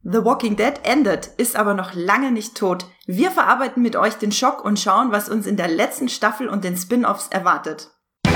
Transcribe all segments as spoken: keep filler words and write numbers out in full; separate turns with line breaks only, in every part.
The Walking Dead endet, ist aber noch lange nicht tot. Wir verarbeiten mit euch den Schock und schauen, was uns in der letzten Staffel und den Spin-Offs erwartet.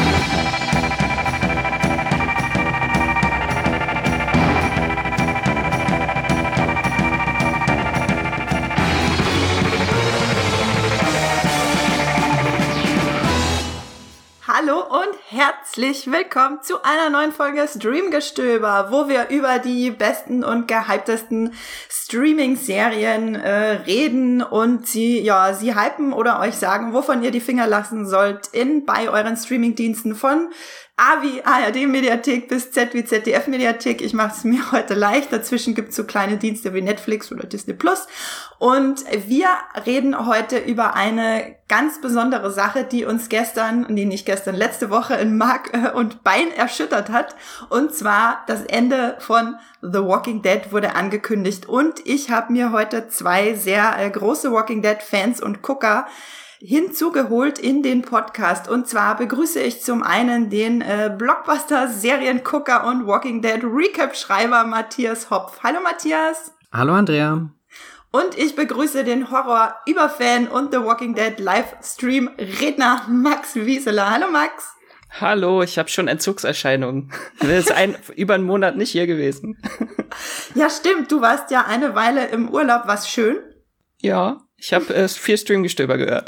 Hallo und herzlich willkommen zu einer neuen Folge Streamgestöber, wo wir über die besten und gehyptesten Streaming-Serien äh, reden und sie, ja, sie hypen oder euch sagen, wovon ihr die Finger lassen sollt in bei euren Streaming-Diensten von A wie A R D-Mediathek bis Z wie Z D F-Mediathek. Ich mache es mir heute leicht. Dazwischen gibt es so kleine Dienste wie Netflix oder Disney Plus. Und wir reden heute über eine ganz besondere Sache, die uns gestern, nee, nicht gestern, letzte Woche in Mark und Bein erschüttert hat. Und zwar das Ende von The Walking Dead wurde angekündigt. Und ich habe mir heute zwei sehr äh, große Walking Dead-Fans und Gucker hinzugeholt in den Podcast. Und zwar begrüße ich zum einen den äh, Blockbuster-Seriengucker und Walking Dead Recap-Schreiber Matthias Hopf. Hallo Matthias.
Hallo Andrea.
Und ich begrüße den Horror-Überfan und The Walking Dead Livestream-Redner Max Wieseler. Hallo Max.
Hallo, ich habe schon Entzugserscheinungen. Ich bin jetzt ein, über einen Monat nicht hier gewesen.
Ja, stimmt. Du warst ja eine Weile im Urlaub. War's schön?
Ja, ich habe äh, viel Streamgestöber gehört.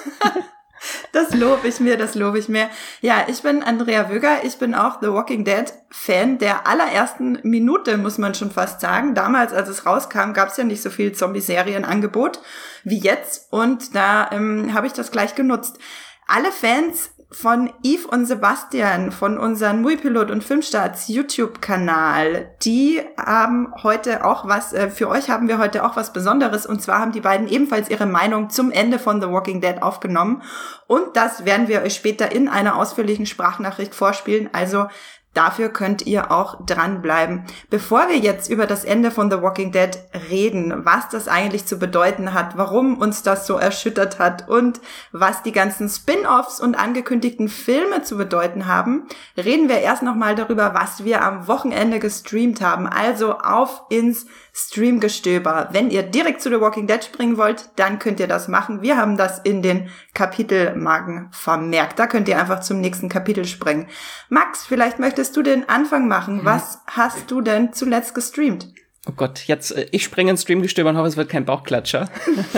Das lobe ich mir, das lobe ich mir. Ja, ich bin Andrea Wöger, ich bin auch The Walking Dead Fan der allerersten Minute, muss man schon fast sagen. Damals, als es rauskam, gab es ja nicht so viel Zombie-Serien-Angebot wie jetzt und da ähm, habe ich das gleich genutzt. Alle Fans von Yves und Sebastian, von unserem Muipilot und Filmstarts YouTube-Kanal, die haben heute auch was, äh, für euch haben wir heute auch was Besonderes, und zwar haben die beiden ebenfalls ihre Meinung zum Ende von The Walking Dead aufgenommen und das werden wir euch später in einer ausführlichen Sprachnachricht vorspielen, also dafür könnt ihr auch dranbleiben. Bevor wir jetzt über das Ende von The Walking Dead reden, was das eigentlich zu bedeuten hat, warum uns das so erschüttert hat und was die ganzen Spin-Offs und angekündigten Filme zu bedeuten haben, reden wir erst nochmal darüber, was wir am Wochenende gestreamt haben. Also auf ins Streamgestöber. Wenn ihr direkt zu The Walking Dead springen wollt, dann könnt ihr das machen. Wir haben das in den Kapitelmarken vermerkt. Da könnt ihr einfach zum nächsten Kapitel springen. Max, vielleicht möchtest du den Anfang machen. Was hast du denn zuletzt gestreamt?
Oh Gott, jetzt, äh, ich springe ins Streamgestöber und hoffe, es wird kein Bauchklatscher.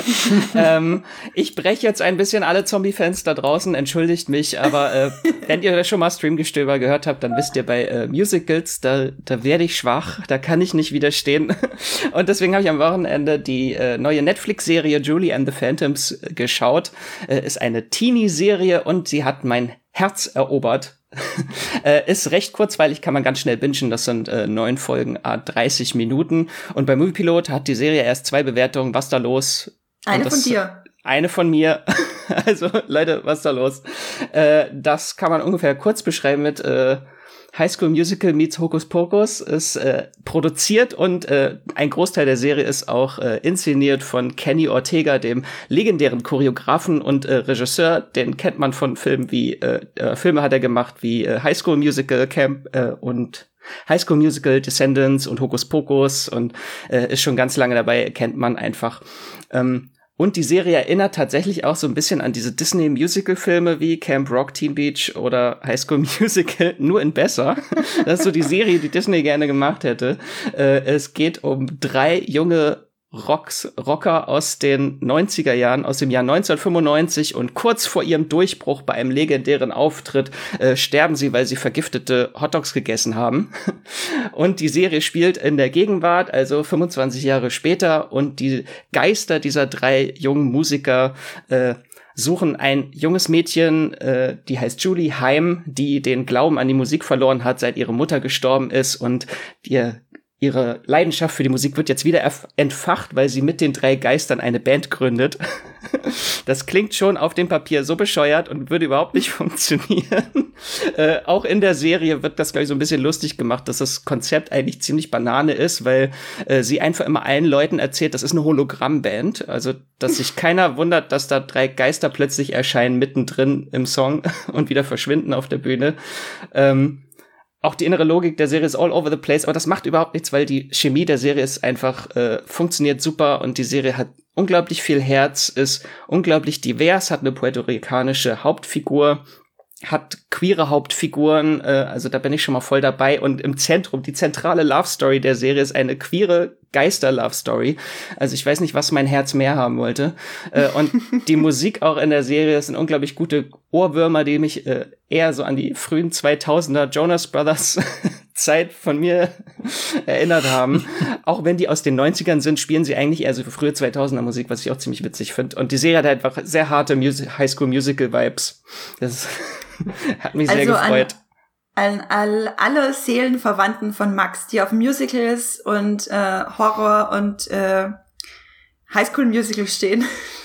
ähm, ich breche jetzt ein bisschen alle Zombie-Fans da draußen, entschuldigt mich, aber äh, wenn ihr schon mal Streamgestöber gehört habt, dann wisst ihr, bei äh, Musicals, da, da werde ich schwach, da kann ich nicht widerstehen. Und deswegen habe ich am Wochenende die äh, neue Netflix-Serie Julie and the Phantoms äh, geschaut. Äh, ist eine Teenie-Serie und sie hat mein Herz erobert. äh, ist recht kurzweilig, kann man ganz schnell bingen. Das sind äh, neun Folgen, ah, dreißig Minuten. Und bei Moviepilot hat die Serie erst zwei Bewertungen. Was da los?
Eine
das,
von dir.
Eine von mir. Also, Leute, was da los? Äh, das kann man ungefähr kurz beschreiben mit äh, High School Musical meets Hokus Pokus. Ist äh, produziert und äh, ein Großteil der Serie ist auch äh, inszeniert von Kenny Ortega, dem legendären Choreografen und äh, Regisseur. Den kennt man von Filmen wie, äh, äh, Filme hat er gemacht wie äh, High School Musical Camp äh, und High School Musical, Descendants und Hokus Pokus und äh, ist schon ganz lange dabei, kennt man einfach. Ähm, Und die Serie erinnert tatsächlich auch so ein bisschen an diese Disney-Musical-Filme wie Camp Rock, Teen Beach oder High School Musical, nur in besser. Das ist so die Serie, die Disney gerne gemacht hätte. Äh, es geht um drei junge Rocks, Rocker aus den neunziger Jahren, aus dem Jahr neunzehnhundertfünfundneunzig, und kurz vor ihrem Durchbruch bei einem legendären Auftritt äh, sterben sie, weil sie vergiftete Hotdogs gegessen haben. Und die Serie spielt in der Gegenwart, also fünfundzwanzig Jahre später, und die Geister dieser drei jungen Musiker äh, suchen ein junges Mädchen, äh, die heißt Julie, heim, die den Glauben an die Musik verloren hat, seit ihre Mutter gestorben ist, und ihr Ihre Leidenschaft für die Musik wird jetzt wieder entfacht, weil sie mit den drei Geistern eine Band gründet. Das klingt schon auf dem Papier so bescheuert und würde überhaupt nicht funktionieren. Äh, auch in der Serie wird das, glaube ich, so ein bisschen lustig gemacht, dass das Konzept eigentlich ziemlich Banane ist, weil äh, sie einfach immer allen Leuten erzählt, das ist eine Hologrammband. Also, dass sich keiner wundert, dass da drei Geister plötzlich erscheinen mittendrin im Song und wieder verschwinden auf der Bühne. Ähm, auch die innere Logik der Serie ist all over the place, aber das macht überhaupt nichts, weil die Chemie der Serie ist einfach, äh, funktioniert super und die Serie hat unglaublich viel Herz, ist unglaublich divers, hat eine puerto-ricanische Hauptfigur, hat queere Hauptfiguren, äh, also da bin ich schon mal voll dabei und im Zentrum, die zentrale Love Story der Serie ist eine queere Geister-Love Story. Also ich weiß nicht, was mein Herz mehr haben wollte. Äh, und die Musik auch in der Serie, das sind unglaublich gute Ohrwürmer, die mich äh, eher so an die frühen zweitausender Jonas Brothers Zeit von mir erinnert haben. Auch wenn die aus den neunzigern sind, spielen sie eigentlich eher so für frühe zweitausender Musik, was ich auch ziemlich witzig finde. Und die Serie hat einfach sehr harte Music- High-School-Musical-Vibes. Das hat mich
also
sehr gefreut.
An, an all, alle Seelenverwandten von Max, die auf Musicals und äh, Horror und äh, Highschool-Musicals stehen.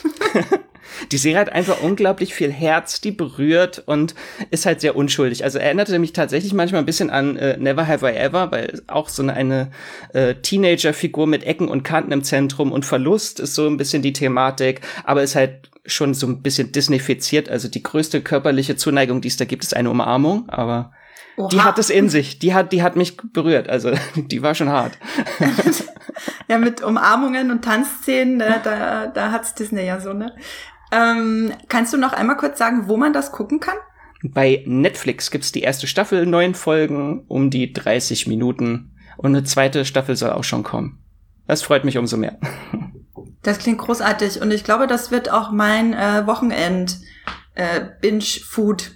Die Serie hat einfach unglaublich viel Herz, die berührt und ist halt sehr unschuldig. Also erinnerte mich tatsächlich manchmal ein bisschen an äh, Never Have I Ever, weil auch so eine, eine äh, Teenager-Figur mit Ecken und Kanten im Zentrum und Verlust ist so ein bisschen die Thematik, aber ist halt schon so ein bisschen Disneyfiziert. Also die größte körperliche Zuneigung, die es da gibt, ist eine Umarmung, aber Oha. Die hat es in sich. Die hat, die hat mich berührt. Also die war schon hart.
Ja, mit Umarmungen und Tanzszenen, da, da, da hat's Disney ja so, ne? Ähm, kannst du noch einmal kurz sagen, wo man das gucken kann?
Bei Netflix gibt's die erste Staffel, neun Folgen, um die dreißig Minuten. Und eine zweite Staffel soll auch schon kommen. Das freut mich umso mehr.
Das klingt großartig. Und ich glaube, das wird auch mein äh, Wochenend äh, Binge-Food.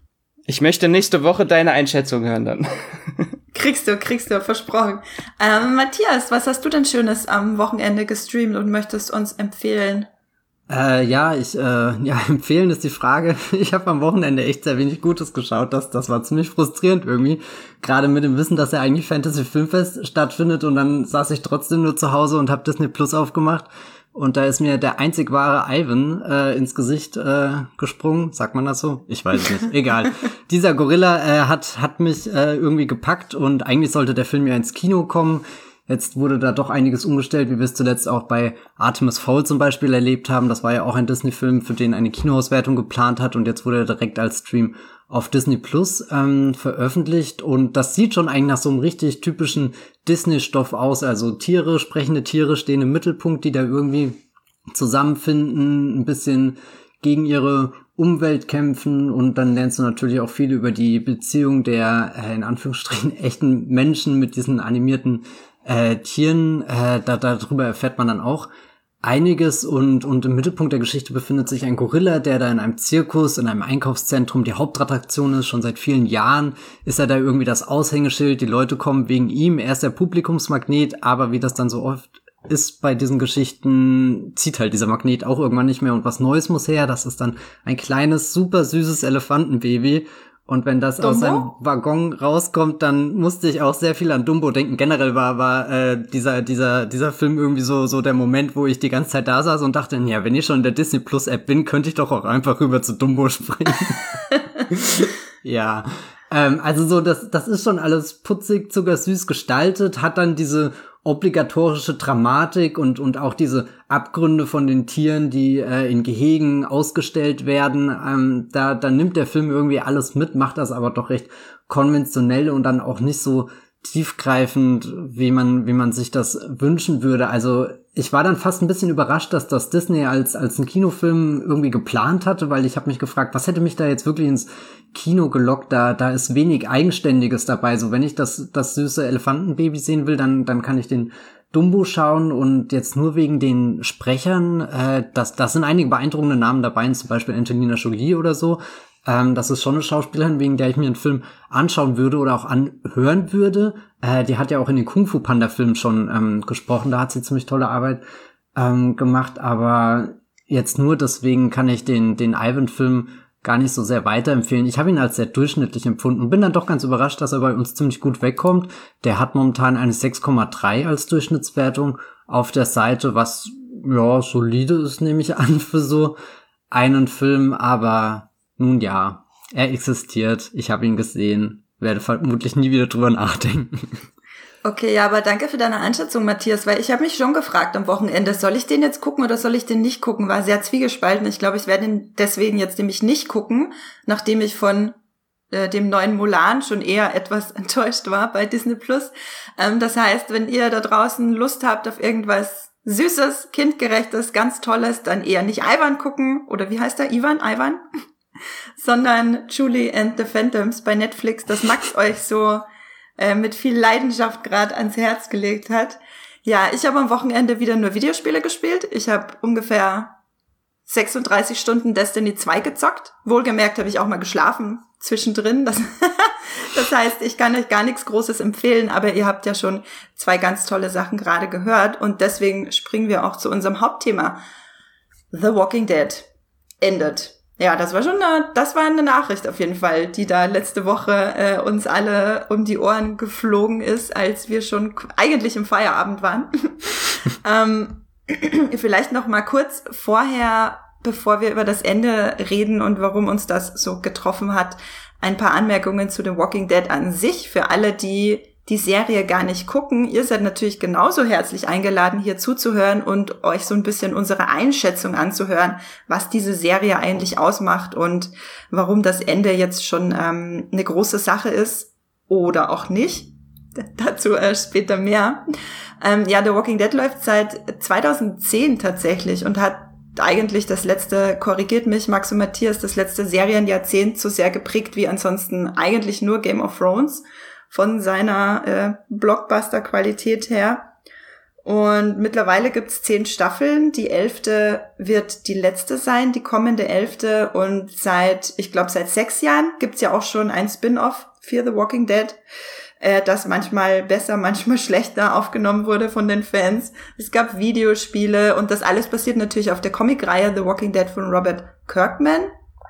Ich möchte nächste Woche deine Einschätzung hören dann.
Kriegst du, kriegst du, versprochen. Ähm, Matthias, was hast du denn Schönes am Wochenende gestreamt und möchtest uns empfehlen?
Äh, ja, ich, äh, ja, empfehlen ist die Frage. Ich habe am Wochenende echt sehr wenig Gutes geschaut. Das, das war ziemlich frustrierend irgendwie. Gerade mit dem Wissen, dass ja eigentlich Fantasy Filmfest stattfindet und dann saß ich trotzdem nur zu Hause und habe Disney Plus aufgemacht. Und da ist mir der einzig wahre Ivan äh, ins Gesicht äh, gesprungen. Sagt man das so? Ich weiß es nicht. Egal. Dieser Gorilla äh, hat hat mich äh, irgendwie gepackt und eigentlich sollte der Film ja ins Kino kommen. Jetzt wurde da doch einiges umgestellt, wie wir es zuletzt auch bei Artemis Fowl zum Beispiel erlebt haben. Das war ja auch ein Disney-Film, für den eine Kinoauswertung geplant hat und jetzt wurde er direkt als Stream auf Disney Plus ähm, veröffentlicht und das sieht schon eigentlich nach so einem richtig typischen Disney-Stoff aus. Also Tiere, sprechende Tiere stehen im Mittelpunkt, die da irgendwie zusammenfinden, ein bisschen gegen ihre Umwelt kämpfen und dann lernst du natürlich auch viel über die Beziehung der äh, in Anführungsstrichen echten Menschen mit diesen animierten äh, Tieren. Äh, da, darüber erfährt man dann auch einiges und und im Mittelpunkt der Geschichte befindet sich ein Gorilla, der da in einem Zirkus, in einem Einkaufszentrum die Hauptattraktion ist. Schon seit vielen Jahren ist er da irgendwie das Aushängeschild. Die Leute kommen wegen ihm. Er ist der Publikumsmagnet, aber wie das dann so oft ist bei diesen Geschichten, zieht halt dieser Magnet auch irgendwann nicht mehr und was Neues muss her. Das ist dann ein kleines, super süßes Elefantenbaby. Und wenn das Dumbo? Aus seinem Waggon rauskommt, dann musste ich auch sehr viel an Dumbo denken. Generell war war äh, dieser dieser dieser Film irgendwie so so der Moment, wo ich die ganze Zeit da saß und dachte, ja, wenn ich schon in der Disney Plus App bin, könnte ich doch auch einfach rüber zu Dumbo springen. Ja, ähm, also so das das ist schon alles putzig, zuckersüß gestaltet, hat dann diese obligatorische Dramatik und und auch diese Abgründe von den Tieren, die äh, in Gehegen ausgestellt werden. Ähm, da da nimmt der Film irgendwie alles mit, macht das aber doch recht konventionell und dann auch nicht so tiefgreifend, wie man wie man sich das wünschen würde. Also ich war dann fast ein bisschen überrascht, dass das Disney als als ein Kinofilm irgendwie geplant hatte, weil ich habe mich gefragt, was hätte mich da jetzt wirklich ins Kino gelockt? Da da ist wenig Eigenständiges dabei. So wenn ich das das süße Elefantenbaby sehen will, dann dann kann ich den Dumbo schauen und jetzt nur wegen den Sprechern, äh, das das sind einige beeindruckende Namen dabei, zum Beispiel Angelina Jolie oder so. Ähm, das ist schon eine Schauspielerin, wegen der ich mir einen Film anschauen würde oder auch anhören würde. Äh, die hat ja auch in den Kung Fu Panda Filmen schon ähm, gesprochen, da hat sie ziemlich tolle Arbeit ähm, gemacht, aber jetzt nur deswegen kann ich den den Ivan-Film gar nicht so sehr weiterempfehlen. Ich habe ihn als sehr durchschnittlich empfunden und bin dann doch ganz überrascht, dass er bei uns ziemlich gut wegkommt. Der hat momentan eine sechs Komma drei als Durchschnittswertung auf der Seite, was ja solide ist, nehme ich an, für so einen Film, aber nun ja, er existiert, ich habe ihn gesehen, werde vermutlich nie wieder drüber nachdenken.
Okay, ja, aber danke für deine Einschätzung, Matthias, weil ich habe mich schon gefragt am Wochenende, soll ich den jetzt gucken oder soll ich den nicht gucken? War sehr zwiegespalten. Ich glaube, ich werde ihn deswegen jetzt nämlich nicht gucken, nachdem ich von äh, dem neuen Mulan schon eher etwas enttäuscht war bei Disney Plus. Ähm, das heißt, wenn ihr da draußen Lust habt auf irgendwas Süßes, Kindgerechtes, ganz Tolles, dann eher nicht Ivan gucken, oder wie heißt er? Ivan? Ivan? Sondern Julie and the Phantoms bei Netflix, das Max euch so äh, mit viel Leidenschaft gerade ans Herz gelegt hat. Ja, ich habe am Wochenende wieder nur Videospiele gespielt. Ich habe ungefähr sechsunddreißig Stunden Destiny zwei gezockt. Wohlgemerkt habe ich auch mal geschlafen zwischendrin. Das, das heißt, ich kann euch gar nichts Großes empfehlen, aber ihr habt ja schon zwei ganz tolle Sachen gerade gehört und deswegen springen wir auch zu unserem Hauptthema. The Walking Dead endet. Ja, das war schon eine, das war eine Nachricht auf jeden Fall, die da letzte Woche äh, uns alle um die Ohren geflogen ist, als wir schon eigentlich im Feierabend waren. ähm, vielleicht noch mal kurz vorher, bevor wir über das Ende reden und warum uns das so getroffen hat, ein paar Anmerkungen zu The Walking Dead an sich. Für alle, die die Serie gar nicht gucken, ihr seid natürlich genauso herzlich eingeladen, hier zuzuhören und euch so ein bisschen unsere Einschätzung anzuhören, was diese Serie eigentlich ausmacht und warum das Ende jetzt schon ähm, eine große Sache ist oder auch nicht. Dazu äh, später mehr. Ähm, ja, The Walking Dead läuft seit zweitausendzehn tatsächlich und hat eigentlich das letzte, korrigiert mich Max und Matthias, das letzte Serienjahrzehnt so sehr geprägt wie ansonsten eigentlich nur Game of Thrones von seiner äh, Blockbuster-Qualität her. Und mittlerweile gibt's zehn Staffeln. Die elfte wird die letzte sein, die kommende elfte. Und seit, ich glaube, seit sechs Jahren gibt's ja auch schon ein Spin-off für The Walking Dead, äh, das manchmal besser, manchmal schlechter aufgenommen wurde von den Fans. Es gab Videospiele und das alles basiert natürlich auf der Comicreihe The Walking Dead von Robert Kirkman,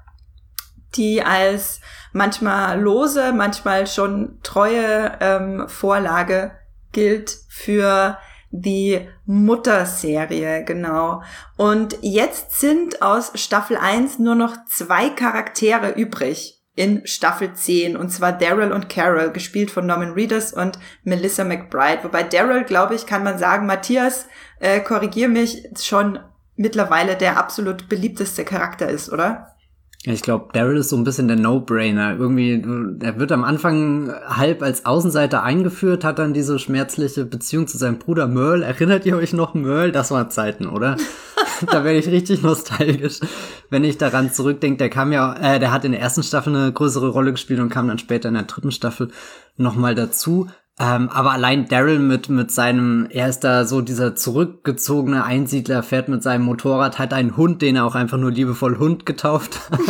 die als manchmal lose, manchmal schon treue ähm, Vorlage gilt für die Mutterserie, genau. Und jetzt sind aus Staffel eins nur noch zwei Charaktere übrig in Staffel zehn, und zwar Daryl und Carol, gespielt von Norman Reedus und Melissa McBride. Wobei Daryl, glaube ich, kann man sagen, Matthias, äh, korrigier mich, schon mittlerweile der absolut beliebteste Charakter ist, oder?
Ich glaube, Daryl ist so ein bisschen der No-Brainer. Irgendwie, er wird am Anfang halb als Außenseiter eingeführt, hat dann diese schmerzliche Beziehung zu seinem Bruder Merle. Erinnert ihr euch noch, Merle? Das war Zeiten, oder? Da werde ich richtig nostalgisch, wenn ich daran zurückdenke. Der kam ja, äh, der hat in der ersten Staffel eine größere Rolle gespielt und kam dann später in der dritten Staffel nochmal dazu. Ähm, aber allein Daryl mit mit seinem, er ist da so dieser zurückgezogene Einsiedler, fährt mit seinem Motorrad, hat einen Hund, den er auch einfach nur liebevoll Hund getauft hat,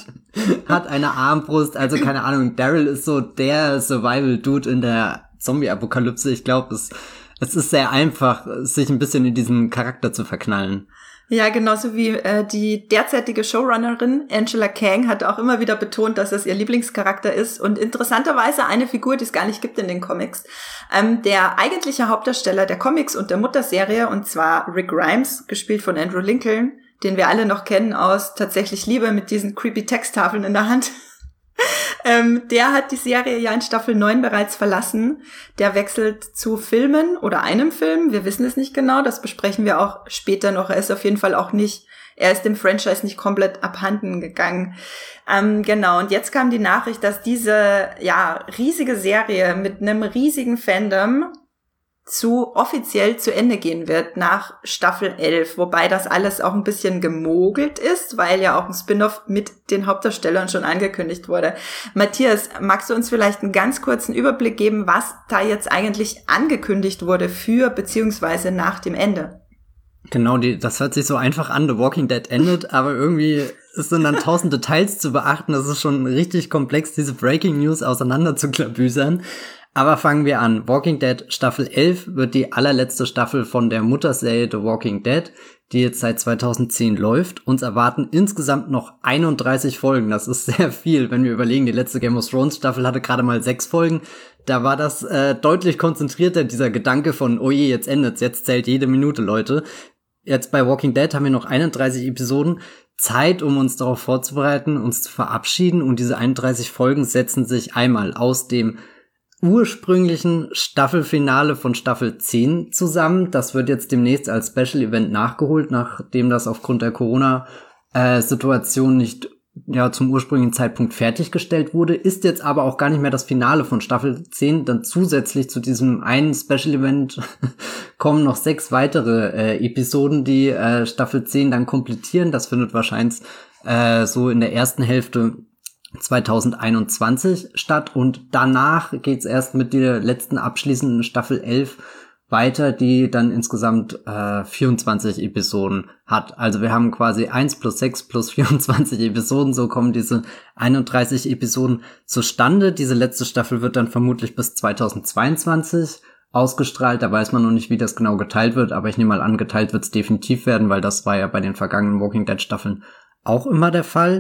hat eine Armbrust, also keine Ahnung, Daryl ist so der Survival-Dude in der Zombie-Apokalypse. Ich glaube, es, es ist sehr einfach, sich ein bisschen in diesen Charakter zu verknallen.
Ja, genauso wie äh, die derzeitige Showrunnerin Angela Kang hat auch immer wieder betont, dass das ihr Lieblingscharakter ist. Und interessanterweise eine Figur, die es gar nicht gibt in den Comics. Ähm, der eigentliche Hauptdarsteller der Comics und der Mutterserie, und zwar Rick Grimes, gespielt von Andrew Lincoln, den wir alle noch kennen aus Tatsächlich Liebe mit diesen creepy Texttafeln in der Hand. Ähm, der hat die Serie ja in Staffel neun bereits verlassen. Der wechselt zu Filmen oder einem Film. Wir wissen es nicht genau. Das besprechen wir auch später noch. Er ist auf jeden Fall auch nicht, er ist dem Franchise nicht komplett abhanden gegangen. Ähm, genau. Und jetzt kam die Nachricht, dass diese, ja, riesige Serie mit einem riesigen Fandom zu offiziell zu Ende gehen wird nach Staffel elf, wobei das alles auch ein bisschen gemogelt ist, weil ja auch ein Spin-off mit den Hauptdarstellern schon angekündigt wurde. Matthias, magst du uns vielleicht einen ganz kurzen Überblick geben, was da jetzt eigentlich angekündigt wurde für beziehungsweise nach dem Ende?
Genau, die, das hört sich so einfach an, The Walking Dead endet, aber irgendwie es sind dann tausend Details zu beachten. Das ist schon richtig komplex, diese Breaking News auseinander zu klabüsern. Aber fangen wir an. Walking Dead Staffel elf wird die allerletzte Staffel von der Mutterserie The Walking Dead, die jetzt seit zweitausendzehn läuft. Uns erwarten insgesamt noch einunddreißig Folgen. Das ist sehr viel, wenn wir überlegen, die letzte Game of Thrones Staffel hatte gerade mal sechs Folgen. Da war das äh, deutlich konzentrierter, dieser Gedanke von, oh je, jetzt endet's, jetzt zählt jede Minute, Leute. Jetzt bei Walking Dead haben wir noch einunddreißig Episoden. Zeit, um uns darauf vorzubereiten, uns zu verabschieden. Und diese einunddreißig Folgen setzen sich einmal aus dem ursprünglichen Staffelfinale von Staffel zehn zusammen. Das wird jetzt demnächst als Special Event nachgeholt, nachdem das aufgrund der Corona-Situation nicht ja zum ursprünglichen Zeitpunkt fertiggestellt wurde, ist jetzt aber auch gar nicht mehr das Finale von Staffel zehn. Dann zusätzlich zu diesem einen Special Event kommen noch sechs weitere äh, Episoden, die äh, Staffel zehn dann komplettieren. Das findet wahrscheinlich äh, so in der ersten Hälfte zwanzig einundzwanzig statt und danach geht's erst mit der letzten abschließenden Staffel elf weiter, die dann insgesamt äh, vierundzwanzig Episoden hat. Also wir haben quasi eins plus sechs plus vierundzwanzig Episoden, so kommen diese einunddreißig Episoden zustande. Diese letzte Staffel wird dann vermutlich bis zweitausendzweiundzwanzig ausgestrahlt, da weiß man noch nicht, wie das genau geteilt wird, aber ich nehme mal an, geteilt wird es definitiv werden, weil das war ja bei den vergangenen Walking Dead Staffeln auch immer der Fall.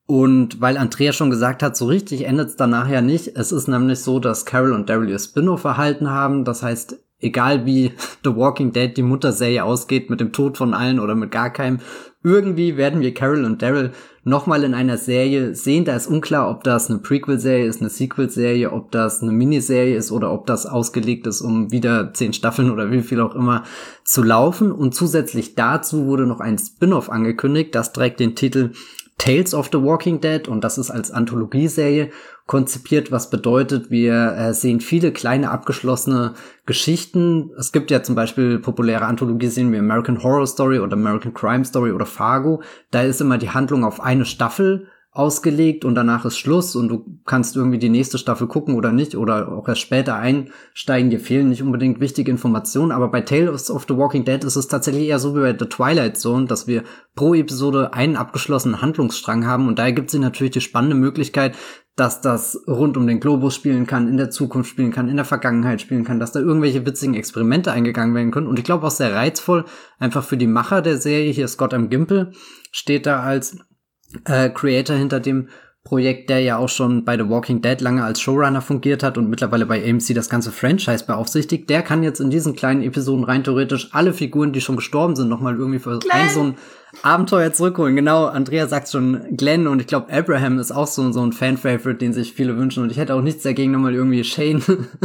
Und weil Andrea schon gesagt hat, so richtig endet es danach ja nicht. Es ist nämlich so, dass Carol und Daryl ihr Spin-off erhalten haben. Das heißt, egal wie The Walking Dead, die Mutterserie, ausgeht, mit dem Tod von allen oder mit gar keinem, irgendwie werden wir Carol und Daryl nochmal in einer Serie sehen. Da ist unklar, ob das eine Prequel-Serie ist, eine Sequel-Serie, ob das eine Miniserie ist oder ob das ausgelegt ist, um wieder zehn Staffeln oder wie viel auch immer zu laufen. Und zusätzlich dazu wurde noch ein Spin-off angekündigt. Das trägt den Titel Tales of the Walking Dead und das ist als Anthologieserie konzipiert, was bedeutet, wir äh, sehen viele kleine abgeschlossene Geschichten. Es gibt ja zum Beispiel populäre Anthologieserien wie American Horror Story oder American Crime Story oder Fargo. Da ist immer die Handlung auf eine Staffel ausgelegt und danach ist Schluss und du kannst irgendwie die nächste Staffel gucken oder nicht oder auch erst später einsteigen. Dir fehlen nicht unbedingt wichtige Informationen, aber bei Tales of the Walking Dead ist es tatsächlich eher so wie bei The Twilight Zone, dass wir pro Episode einen abgeschlossenen Handlungsstrang haben und daher gibt es natürlich die spannende Möglichkeit, dass das rund um den Globus spielen kann, in der Zukunft spielen kann, in der Vergangenheit spielen kann, dass da irgendwelche witzigen Experimente eingegangen werden können. Und ich glaube auch sehr reizvoll, einfach für die Macher der Serie, hier Scott M. Gimple, steht da als äh, Creator hinter dem Projekt, der ja auch schon bei The Walking Dead lange als Showrunner fungiert hat und mittlerweile bei A M C das ganze Franchise beaufsichtigt. Der kann jetzt in diesen kleinen Episoden rein theoretisch alle Figuren, die schon gestorben sind, nochmal irgendwie für
Glenn.
ein so ein Abenteuer zurückholen. Genau, Andrea sagt schon Glenn und ich glaube Abraham ist auch so, so ein Fan-Favorite, den sich viele wünschen und ich hätte auch nichts dagegen, nochmal irgendwie Shane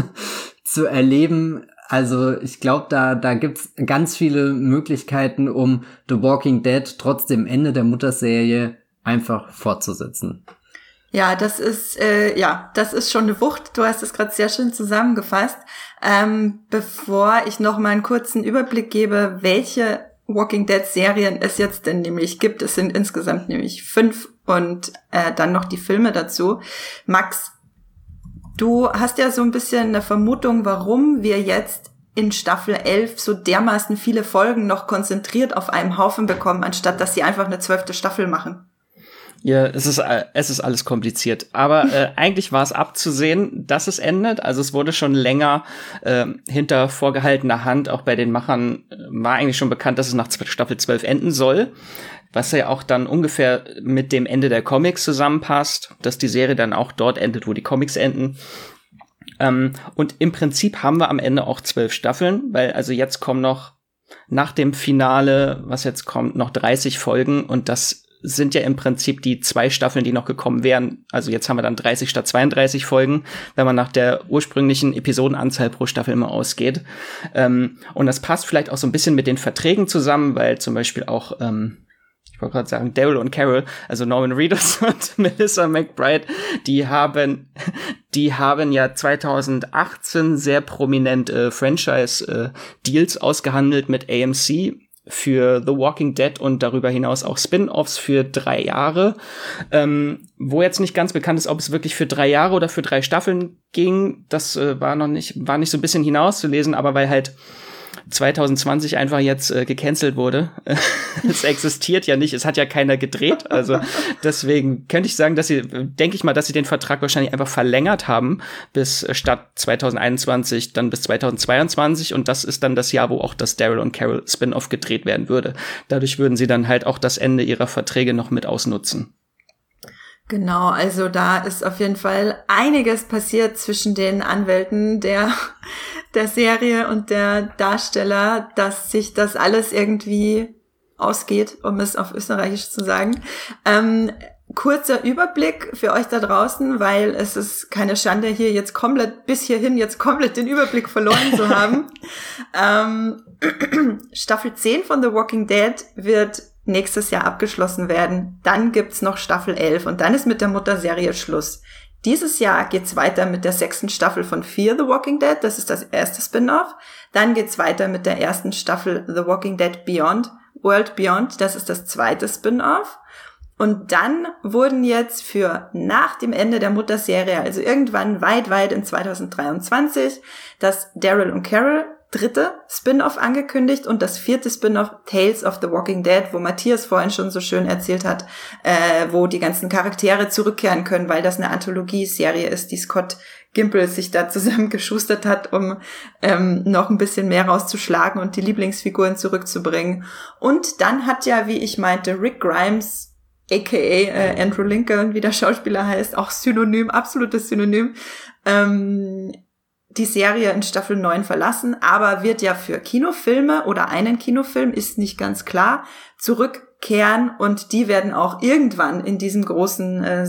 zu erleben. Also ich glaube, da da gibt's ganz viele Möglichkeiten, um The Walking Dead trotz dem Ende der Mutterserie einfach fortzusetzen.
Ja, das ist äh, ja, das ist schon eine Wucht. Du hast es gerade sehr schön zusammengefasst. Ähm, bevor ich noch mal einen kurzen Überblick gebe, welche Walking Dead Serien es jetzt denn nämlich gibt. Es sind insgesamt nämlich fünf und äh, dann noch die Filme dazu. Max, du hast ja so ein bisschen eine Vermutung, warum wir jetzt in Staffel elf so dermaßen viele Folgen noch konzentriert auf einem Haufen bekommen, anstatt dass sie einfach eine zwölfte Staffel machen.
Ja, es ist, es ist alles kompliziert. Aber äh, eigentlich war es abzusehen, dass es endet. Also es wurde schon länger äh, hinter vorgehaltener Hand, auch bei den Machern, äh, war eigentlich schon bekannt, dass es nach Staffel zwölf enden soll. Was ja auch dann ungefähr mit dem Ende der Comics zusammenpasst, dass die Serie dann auch dort endet, wo die Comics enden. Ähm, und im Prinzip haben wir am Ende auch zwölf Staffeln, weil also jetzt kommen noch nach dem Finale, was jetzt kommt, noch dreißig Folgen und das sind ja im Prinzip die zwei Staffeln, die noch gekommen wären. Also jetzt haben wir dann dreißig statt zweiunddreißig Folgen, wenn man nach der ursprünglichen Episodenanzahl pro Staffel immer ausgeht. Ähm, und das passt vielleicht auch so ein bisschen mit den Verträgen zusammen, weil zum Beispiel auch, ähm, ich wollte gerade sagen, Daryl und Carol, also Norman Reedus und Melissa McBride, die haben, die haben ja zweitausendachtzehn sehr prominent äh, Franchise-Deals äh, ausgehandelt mit A M C für The Walking Dead und darüber hinaus auch Spin-Offs für drei Jahre, ähm, wo jetzt nicht ganz bekannt ist, ob es wirklich für drei Jahre oder für drei Staffeln ging. Das äh, war noch nicht, war nicht so ein bisschen hinauszulesen, aber weil halt zwanzig zwanzig einfach jetzt äh, gecancelt wurde. Es existiert ja nicht, es hat ja keiner gedreht, also deswegen könnte ich sagen, dass sie, denke ich mal, dass sie den Vertrag wahrscheinlich einfach verlängert haben bis äh, statt zwanzig einundzwanzig dann bis zwanzig zweiundzwanzig und das ist dann das Jahr, wo auch das Daryl und Carol Spin-off gedreht werden würde. Dadurch würden sie dann halt auch das Ende ihrer Verträge noch mit ausnutzen.
Genau, also da ist auf jeden Fall einiges passiert zwischen den Anwälten der, der Serie und der Darsteller, dass sich das alles irgendwie ausgeht, um es auf Österreichisch zu sagen. Ähm, kurzer Überblick für euch da draußen, weil es ist keine Schande, hier jetzt komplett, bis hierhin jetzt komplett den Überblick verloren zu haben. ähm, Staffel zehn von The Walking Dead wird nächstes Jahr abgeschlossen werden. Dann gibt's noch Staffel elf und dann ist mit der Mutterserie Schluss. Dieses Jahr geht's weiter mit der sechsten Staffel von Fear the Walking Dead. Das ist das erste Spin-off. Dann geht's weiter mit der ersten Staffel The Walking Dead Beyond, World Beyond. Das ist das zweite Spin-off. Und dann wurden jetzt für nach dem Ende der Mutterserie, also irgendwann weit, weit in zwanzig dreiundzwanzig, das Daryl und Carol dritte Spin-off angekündigt und das vierte Spin-off Tales of the Walking Dead, wo Matthias vorhin schon so schön erzählt hat, äh, wo die ganzen Charaktere zurückkehren können, weil das eine Anthologie-Serie ist, die Scott Gimple sich da zusammengeschustert hat, um ähm, noch ein bisschen mehr rauszuschlagen und die Lieblingsfiguren zurückzubringen. Und dann hat ja, wie ich meinte, Rick Grimes, aka äh, Andrew Lincoln, wie der Schauspieler heißt, auch Synonym, absolutes Synonym, ähm, die Serie in Staffel neun verlassen, aber wird ja für Kinofilme oder einen Kinofilm, ist nicht ganz klar, zurückkehren und die werden auch irgendwann in diesem großen äh,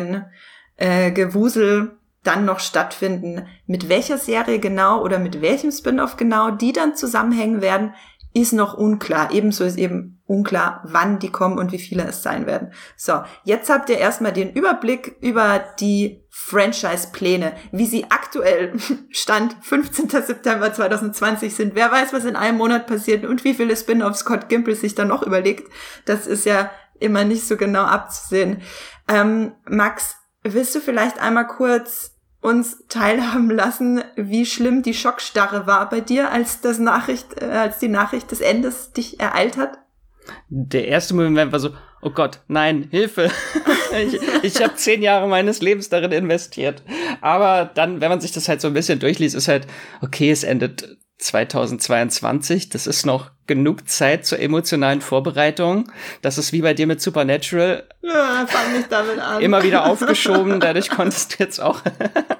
Seriengewusel äh, dann noch stattfinden. Mit welcher Serie genau oder mit welchem Spin-off genau die dann zusammenhängen werden, ist noch unklar. Ebenso ist eben unklar, wann die kommen und wie viele es sein werden. So, jetzt habt ihr erstmal den Überblick über die Franchise-Pläne, wie sie aktuell Stand fünfzehnten September zwanzig zwanzig sind. Wer weiß, was in einem Monat passiert und wie viele Spin-offs Scott Gimple sich dann noch überlegt. Das ist ja immer nicht so genau abzusehen. Ähm, Max, willst du vielleicht einmal kurz uns teilhaben lassen, wie schlimm die Schockstarre war bei dir, als das Nachricht, äh, als die Nachricht des Endes dich ereilt hat?
Der erste Moment war so, oh Gott, nein, Hilfe. ich ich habe zehn Jahre meines Lebens darin investiert. Aber dann, wenn man sich das halt so ein bisschen durchliest, ist halt, okay, es endet zweitausendzweiundzwanzig. Das ist noch genug Zeit zur emotionalen Vorbereitung. Das ist wie bei dir mit Supernatural.
Ja, fang nicht damit an.
Immer wieder aufgeschoben, dadurch konntest du jetzt auch...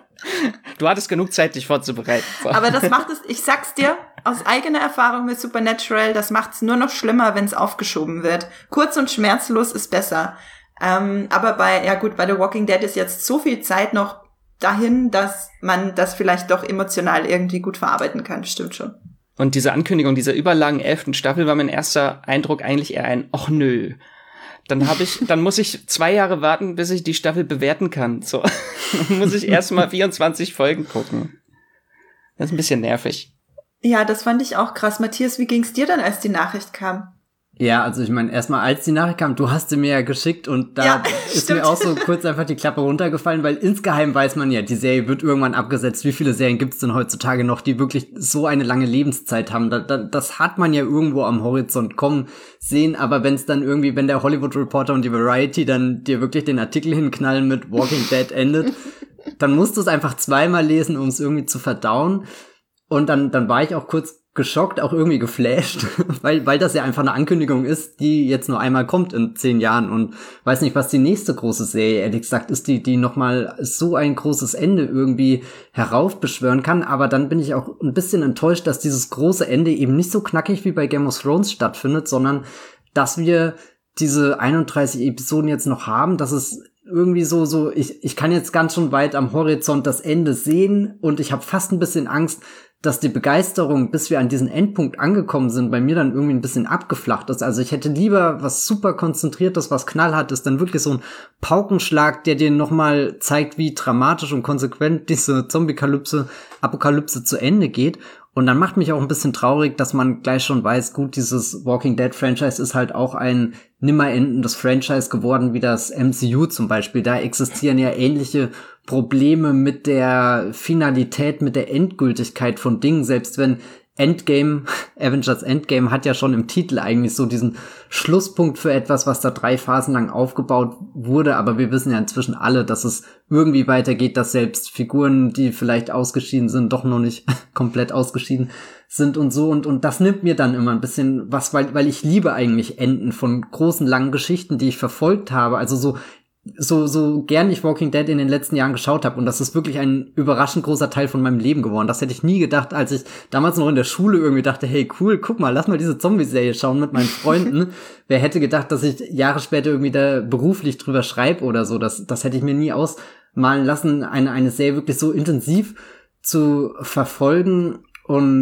Du hattest genug Zeit, dich vorzubereiten. So.
Aber das macht es, ich sag's dir, aus eigener Erfahrung mit Supernatural, das macht's nur noch schlimmer, wenn es aufgeschoben wird. Kurz und schmerzlos ist besser. Ähm, aber bei, ja gut, bei The Walking Dead ist jetzt so viel Zeit noch dahin, dass man das vielleicht doch emotional irgendwie gut verarbeiten kann. Stimmt schon.
Und diese Ankündigung dieser überlangen elften Staffel war mein erster Eindruck eigentlich eher ein, ach nö. Dann habe ich, dann muss ich zwei Jahre warten, bis ich die Staffel bewerten kann. So, dann muss ich erst mal vierundzwanzig Folgen gucken. Das ist ein bisschen nervig.
Ja, das fand ich auch krass. Matthias, wie ging's dir dann, als die Nachricht kam?
Ja, also ich meine, erstmal als die Nachricht kam, du hast sie mir ja geschickt und da
ja,
ist
stimmt.
mir auch so kurz einfach die Klappe runtergefallen, weil insgeheim weiß man ja, die Serie wird irgendwann abgesetzt. Wie viele Serien gibt's denn heutzutage noch, die wirklich so eine lange Lebenszeit haben? Da, da, das hat man ja irgendwo am Horizont kommen sehen, aber wenn es dann irgendwie, wenn der Hollywood Reporter und die Variety dann dir wirklich den Artikel hinknallen mit Walking Dead endet, dann musst du es einfach zweimal lesen, um es irgendwie zu verdauen. Und dann, dann war ich auch kurz geschockt, auch irgendwie geflasht, weil, weil das ja einfach eine Ankündigung ist, die jetzt nur einmal kommt in zehn Jahren und weiß nicht, was die nächste große Serie, ehrlich gesagt, ist, die, die nochmal so ein großes Ende irgendwie heraufbeschwören kann, aber dann bin ich auch ein bisschen enttäuscht, dass dieses große Ende eben nicht so knackig wie bei Game of Thrones stattfindet, sondern dass wir diese einunddreißig Episoden jetzt noch haben, dass es irgendwie so, so, ich, ich kann jetzt ganz schon weit am Horizont das Ende sehen und ich habe fast ein bisschen Angst, dass die Begeisterung, bis wir an diesen Endpunkt angekommen sind, bei mir dann irgendwie ein bisschen abgeflacht ist. Also ich hätte lieber was super Konzentriertes, was knallhart ist, dann wirklich so ein Paukenschlag, der dir nochmal zeigt, wie dramatisch und konsequent diese Zombie-Kalypse, Apokalypse zu Ende geht. Und dann macht mich auch ein bisschen traurig, dass man gleich schon weiß, gut, dieses Walking Dead Franchise ist halt auch ein nimmer endendes Franchise geworden, wie das M C U zum Beispiel. Da existieren ja ähnliche Probleme mit der Finalität, mit der Endgültigkeit von Dingen, selbst wenn Endgame, Avengers Endgame hat ja schon im Titel eigentlich so diesen Schlusspunkt für etwas, was da drei Phasen lang aufgebaut wurde, aber wir wissen ja inzwischen alle, dass es irgendwie weitergeht, dass selbst Figuren, die vielleicht ausgeschieden sind, doch noch nicht komplett ausgeschieden sind und so und und das nimmt mir dann immer ein bisschen was, weil weil ich liebe eigentlich Enden von großen, langen Geschichten, die ich verfolgt habe, also so so so gern ich Walking Dead in den letzten Jahren geschaut habe und das ist wirklich ein überraschend großer Teil von meinem Leben geworden. Das hätte ich nie gedacht, als ich damals noch in der Schule irgendwie dachte, hey cool, guck mal, lass mal diese Zombie-Serie schauen mit meinen Freunden. Wer hätte gedacht, dass ich Jahre später irgendwie da beruflich drüber schreibe oder so. Das das hätte ich mir nie ausmalen lassen, eine eine Serie wirklich so intensiv zu verfolgen und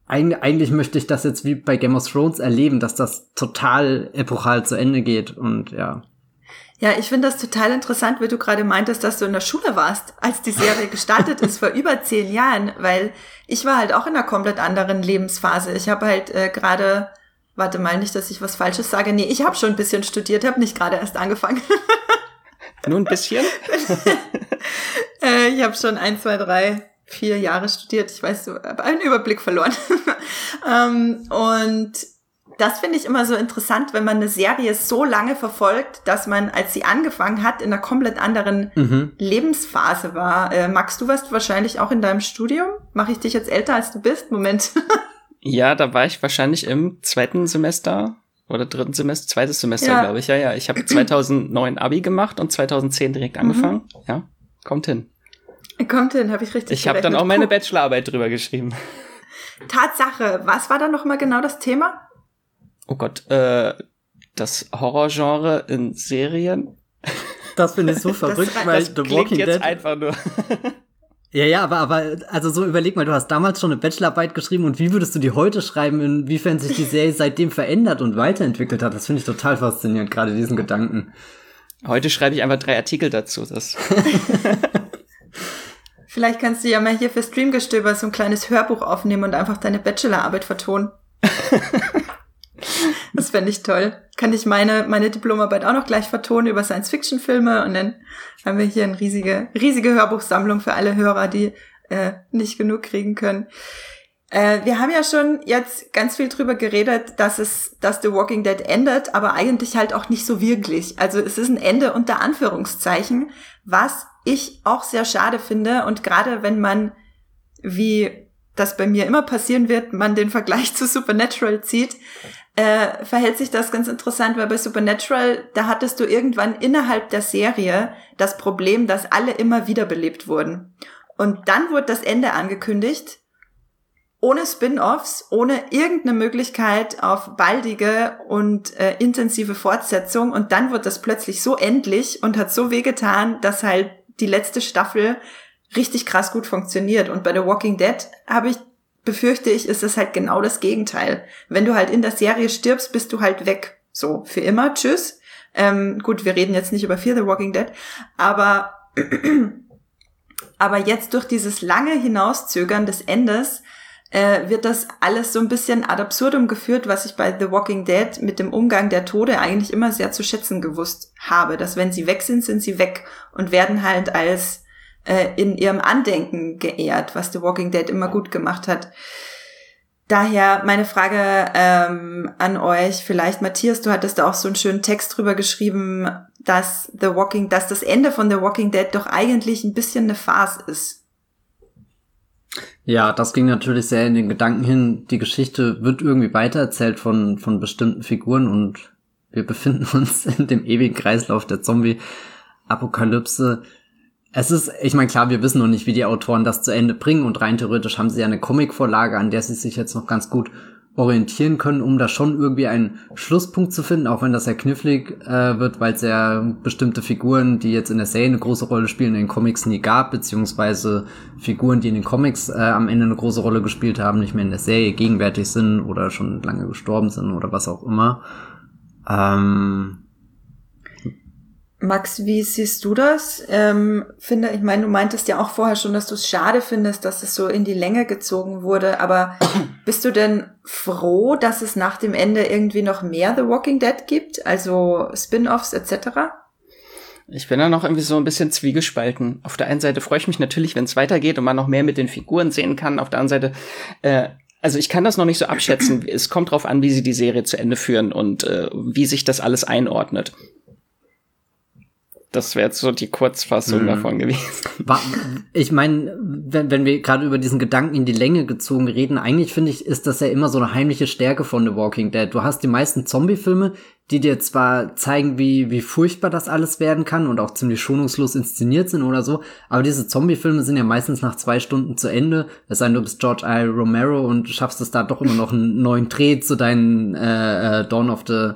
Eig- eigentlich möchte ich das jetzt wie bei Game of Thrones erleben, dass das total epochal zu Ende geht und ja.
Ja, ich finde das total interessant, wie du gerade meintest, dass du in der Schule warst, als die Serie gestartet ist, vor über zehn Jahren, weil ich war halt auch in einer komplett anderen Lebensphase. Ich habe halt äh, gerade, warte mal, nicht, dass ich was Falsches sage, nee, ich habe schon ein bisschen studiert, habe nicht gerade erst angefangen.
Nur ein bisschen?
äh, ich habe schon ein, zwei, drei, vier Jahre studiert, ich weiß, habe einen Überblick verloren. ähm, und das finde ich immer so interessant, wenn man eine Serie so lange verfolgt, dass man, als sie angefangen hat, in einer komplett anderen mhm. Lebensphase war. Äh, Max, du warst wahrscheinlich auch in deinem Studium? Mache ich dich jetzt älter, als du bist? Moment.
Ja, da war ich wahrscheinlich im zweiten Semester oder dritten Semester, zweites Semester, ja. glaube ich. Ja, ja. Ich habe zweitausendneun Abi gemacht und zweitausendzehn direkt angefangen. Mhm. Ja, kommt hin.
Kommt hin, habe ich richtig
Ich habe dann auch meine Bachelorarbeit drüber geschrieben.
Tatsache. Was war dann noch mal genau das Thema?
Oh Gott, äh, das Horrorgenre in Serien.
Das finde ich so verrückt,
das,
weil
das
The Walking
jetzt
Dead
einfach nur.
Ja, ja, aber, aber, also so überleg mal, du hast damals schon eine Bachelorarbeit geschrieben und wie würdest du die heute schreiben, inwiefern sich die Serie seitdem verändert und weiterentwickelt hat? Das finde ich total faszinierend, gerade diesen Gedanken.
Heute schreibe ich einfach drei Artikel dazu. Das
Vielleicht kannst du ja mal hier für Streamgestöber so ein kleines Hörbuch aufnehmen und einfach deine Bachelorarbeit vertonen. Das fände ich toll. Kann ich meine meine Diplomarbeit auch noch gleich vertonen über Science-Fiction-Filme und dann haben wir hier eine riesige riesige Hörbuchsammlung für alle Hörer, die äh, nicht genug kriegen können. Äh, wir haben ja schon jetzt ganz viel drüber geredet, dass es, dass The Walking Dead endet, aber eigentlich halt auch nicht so wirklich. Also es ist ein Ende unter Anführungszeichen, was ich auch sehr schade finde. Und gerade wenn man, wie das bei mir immer passieren wird, man den Vergleich zu Supernatural zieht, äh, verhält sich das ganz interessant, weil bei Supernatural, da hattest du irgendwann innerhalb der Serie das Problem, dass alle immer wiederbelebt wurden. Und dann wurde das Ende angekündigt, ohne Spin-offs, ohne irgendeine Möglichkeit auf baldige und äh, intensive Fortsetzung. Und dann wird das plötzlich so endlich und hat so wehgetan, dass halt die letzte Staffel richtig krass gut funktioniert. Und bei The Walking Dead habe ich, befürchte ich, ist es halt genau das Gegenteil. Wenn du halt in der Serie stirbst, bist du halt weg. So, für immer, tschüss. Ähm, gut, wir reden jetzt nicht über Fear the Walking Dead, aber aber jetzt durch dieses lange Hinauszögern des Endes äh, wird das alles so ein bisschen ad absurdum geführt, was ich bei The Walking Dead mit dem Umgang der Tode eigentlich immer sehr zu schätzen gewusst habe. Dass wenn sie weg sind, sind sie weg und werden halt als äh, in ihrem Andenken geehrt, was The Walking Dead immer gut gemacht hat. Daher meine Frage ähm, an euch, vielleicht Matthias, du hattest da auch so einen schönen Text drüber geschrieben, dass The Walking, dass das Ende von The Walking Dead doch eigentlich ein bisschen eine Farce ist.
Ja, das ging natürlich sehr in den Gedanken hin. Die Geschichte wird irgendwie weitererzählt von von bestimmten Figuren und wir befinden uns in dem ewigen Kreislauf der Zombie-Apokalypse. Es ist, ich meine, klar, wir wissen noch nicht, wie die Autoren das zu Ende bringen und rein theoretisch haben sie ja eine Comic-Vorlage, an der sie sich jetzt noch ganz gut orientieren können, um da schon irgendwie einen Schlusspunkt zu finden, auch wenn das sehr knifflig äh, wird, weil es ja bestimmte Figuren, die jetzt in der Serie eine große Rolle spielen, in den Comics nie gab, beziehungsweise Figuren, die in den Comics äh, am Ende eine große Rolle gespielt haben, nicht mehr in der Serie gegenwärtig sind oder schon lange gestorben sind oder was auch immer. Ähm
Max, wie siehst du das? Ähm, finde, ich meine, du meintest ja auch vorher schon, dass du es schade findest, dass es so in die Länge gezogen wurde, aber bist du denn froh, dass es nach dem Ende irgendwie noch mehr The Walking Dead gibt, also Spin-offs et cetera?
Ich bin da noch irgendwie so ein bisschen zwiegespalten. Auf der einen Seite freue ich mich natürlich, wenn es weitergeht und man noch mehr mit den Figuren sehen kann. Auf der anderen Seite, äh, also ich kann das noch nicht so abschätzen. Es kommt drauf an, wie sie die Serie zu Ende führen und äh, wie sich das alles einordnet. Das wäre jetzt so die Kurzfassung mhm. davon gewesen.
Ich meine, wenn, wenn wir gerade über diesen Gedanken in die Länge gezogen reden, eigentlich finde ich, ist das ja immer so eine heimliche Stärke von The Walking Dead. Du hast die meisten Zombie-Filme, die dir zwar zeigen, wie wie furchtbar das alles werden kann und auch ziemlich schonungslos inszeniert sind oder so, aber diese Zombie-Filme sind ja meistens nach zwei Stunden zu Ende. Es sei denn, du bist George I. Romero und schaffst es da doch immer noch einen neuen Dreh zu deinen äh, äh, Dawn of the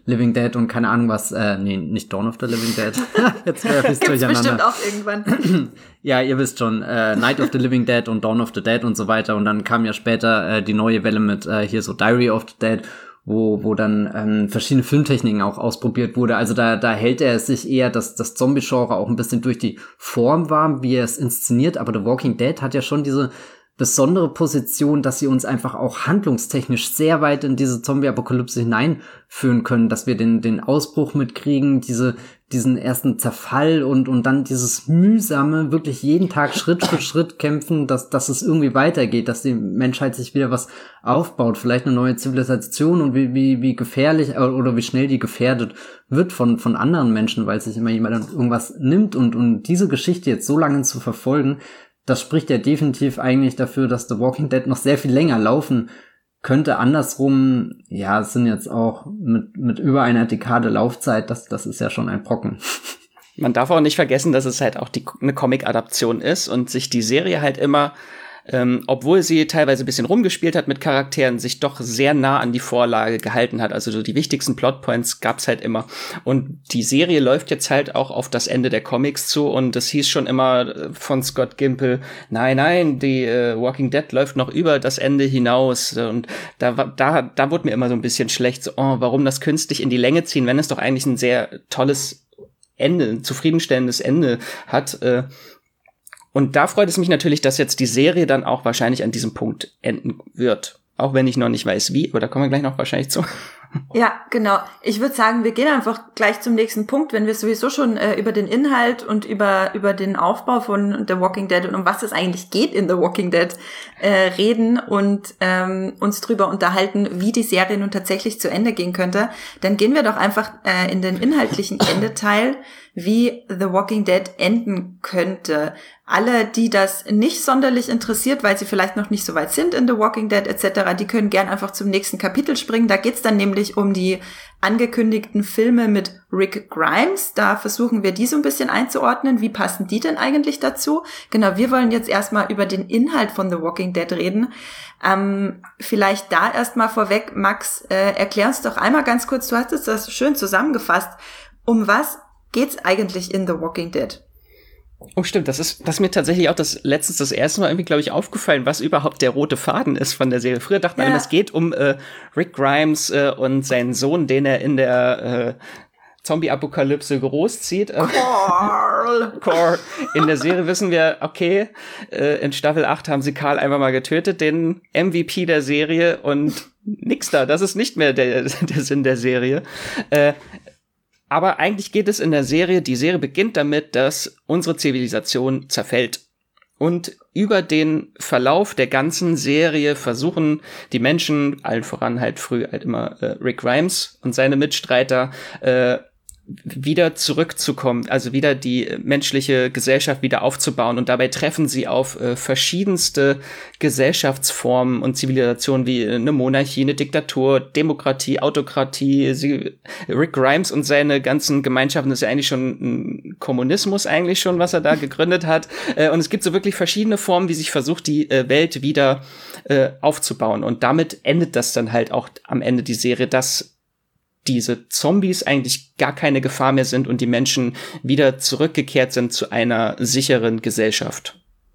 Living Dead und keine Ahnung was, äh, nee, nicht Dawn of the Living Dead. Jetzt werfe ich's durcheinander.
Bestimmt auch irgendwann.
Ja, ihr wisst schon, äh, Night of the Living Dead und Dawn of the Dead und so weiter. Und dann kam ja später äh, die neue Welle mit äh, hier so Diary of the Dead, wo wo dann ähm, verschiedene Filmtechniken auch ausprobiert wurde. Also da da hält er es sich eher, dass das Zombie-Genre auch ein bisschen durch die Form war, wie er es inszeniert. Aber The Walking Dead hat ja schon diese besondere Position, dass sie uns einfach auch handlungstechnisch sehr weit in diese Zombie-Apokalypse hineinführen können, dass wir den den Ausbruch mitkriegen, diese diesen ersten Zerfall und und dann dieses mühsame, wirklich jeden Tag Schritt für Schritt kämpfen, dass dass es irgendwie weitergeht, dass die Menschheit sich wieder was aufbaut, vielleicht eine neue Zivilisation und wie wie wie gefährlich oder wie schnell die gefährdet wird von von anderen Menschen, weil sich immer jemand irgendwas nimmt und und diese Geschichte jetzt so lange zu verfolgen, das spricht ja definitiv eigentlich dafür, dass The Walking Dead noch sehr viel länger laufen könnte. Andersrum, ja, es sind jetzt auch mit mit über einer Dekade Laufzeit, das das ist ja schon ein Brocken.
Man darf auch nicht vergessen, dass es halt auch die, eine Comic-Adaption ist und sich die Serie halt immer, ähm, obwohl sie teilweise ein bisschen rumgespielt hat mit Charakteren, sich doch sehr nah an die Vorlage gehalten hat. Also so die wichtigsten Plotpoints gab's halt immer. Und die Serie läuft jetzt halt auch auf das Ende der Comics zu und es hieß schon immer von Scott Gimple, nein, nein, die äh, Walking Dead läuft noch über das Ende hinaus. Und da, da, da wurde mir immer so ein bisschen schlecht, so, oh, warum das künstlich in die Länge ziehen, wenn es doch eigentlich ein sehr tolles Ende, ein zufriedenstellendes Ende hat. Äh, Und da freut es mich natürlich, dass jetzt die Serie dann auch wahrscheinlich an diesem Punkt enden wird. Auch wenn ich noch nicht weiß, wie, aber da kommen wir gleich noch wahrscheinlich zu.
Ja, genau. Ich würde sagen, wir gehen einfach gleich zum nächsten Punkt, wenn wir sowieso schon äh, über den Inhalt und über über den Aufbau von The Walking Dead und um was es eigentlich geht in The Walking Dead äh, reden und ähm, uns drüber unterhalten, wie die Serie nun tatsächlich zu Ende gehen könnte. Dann gehen wir doch einfach äh, in den inhaltlichen Endeteil, wie The Walking Dead enden könnte. Alle, die das nicht sonderlich interessiert, weil sie vielleicht noch nicht so weit sind in The Walking Dead et cetera, die können gern einfach zum nächsten Kapitel springen. Da geht's dann nämlich um die angekündigten Filme mit Rick Grimes. Da versuchen wir die so ein bisschen einzuordnen. Wie passen die denn eigentlich dazu? Genau, wir wollen jetzt erstmal über den Inhalt von The Walking Dead reden. Ähm, vielleicht da erstmal vorweg, Max, äh, erklär uns doch einmal ganz kurz, du hast das schön zusammengefasst. Um was geht's eigentlich in The Walking Dead?
Oh, stimmt, das ist, das ist mir tatsächlich auch das letztens das erste Mal irgendwie, glaube ich, aufgefallen, was überhaupt der rote Faden ist von der Serie. Früher dachte man
ja.
immer, es geht um äh, Rick Grimes äh, und seinen Sohn, den er in der äh, Zombie-Apokalypse großzieht.
Carl!
Carl. In der Serie wissen wir, okay, äh, in Staffel acht haben sie Carl einfach mal getötet, den M V P der Serie und nix da. Das ist nicht mehr der, der Sinn der Serie. Äh, Aber eigentlich geht es in der Serie, die Serie beginnt damit, dass unsere Zivilisation zerfällt. Und über den Verlauf der ganzen Serie versuchen die Menschen, allen voran halt früh halt immer äh, Rick Grimes und seine Mitstreiter, äh, wieder zurückzukommen, also wieder die menschliche Gesellschaft wieder aufzubauen. Und dabei treffen sie auf äh, verschiedenste Gesellschaftsformen und Zivilisationen wie eine Monarchie, eine Diktatur, Demokratie, Autokratie. Sie, Rick Grimes und seine ganzen Gemeinschaften, das ist ja eigentlich schon ein Kommunismus eigentlich schon, was er da gegründet hat. Äh, und es gibt so wirklich verschiedene Formen, wie sich versucht, die äh, Welt wieder äh, aufzubauen. Und damit endet das dann halt auch am Ende die Serie, dass diese Zombies eigentlich gar keine Gefahr mehr sind und die Menschen wieder zurückgekehrt sind zu einer sicheren Gesellschaft.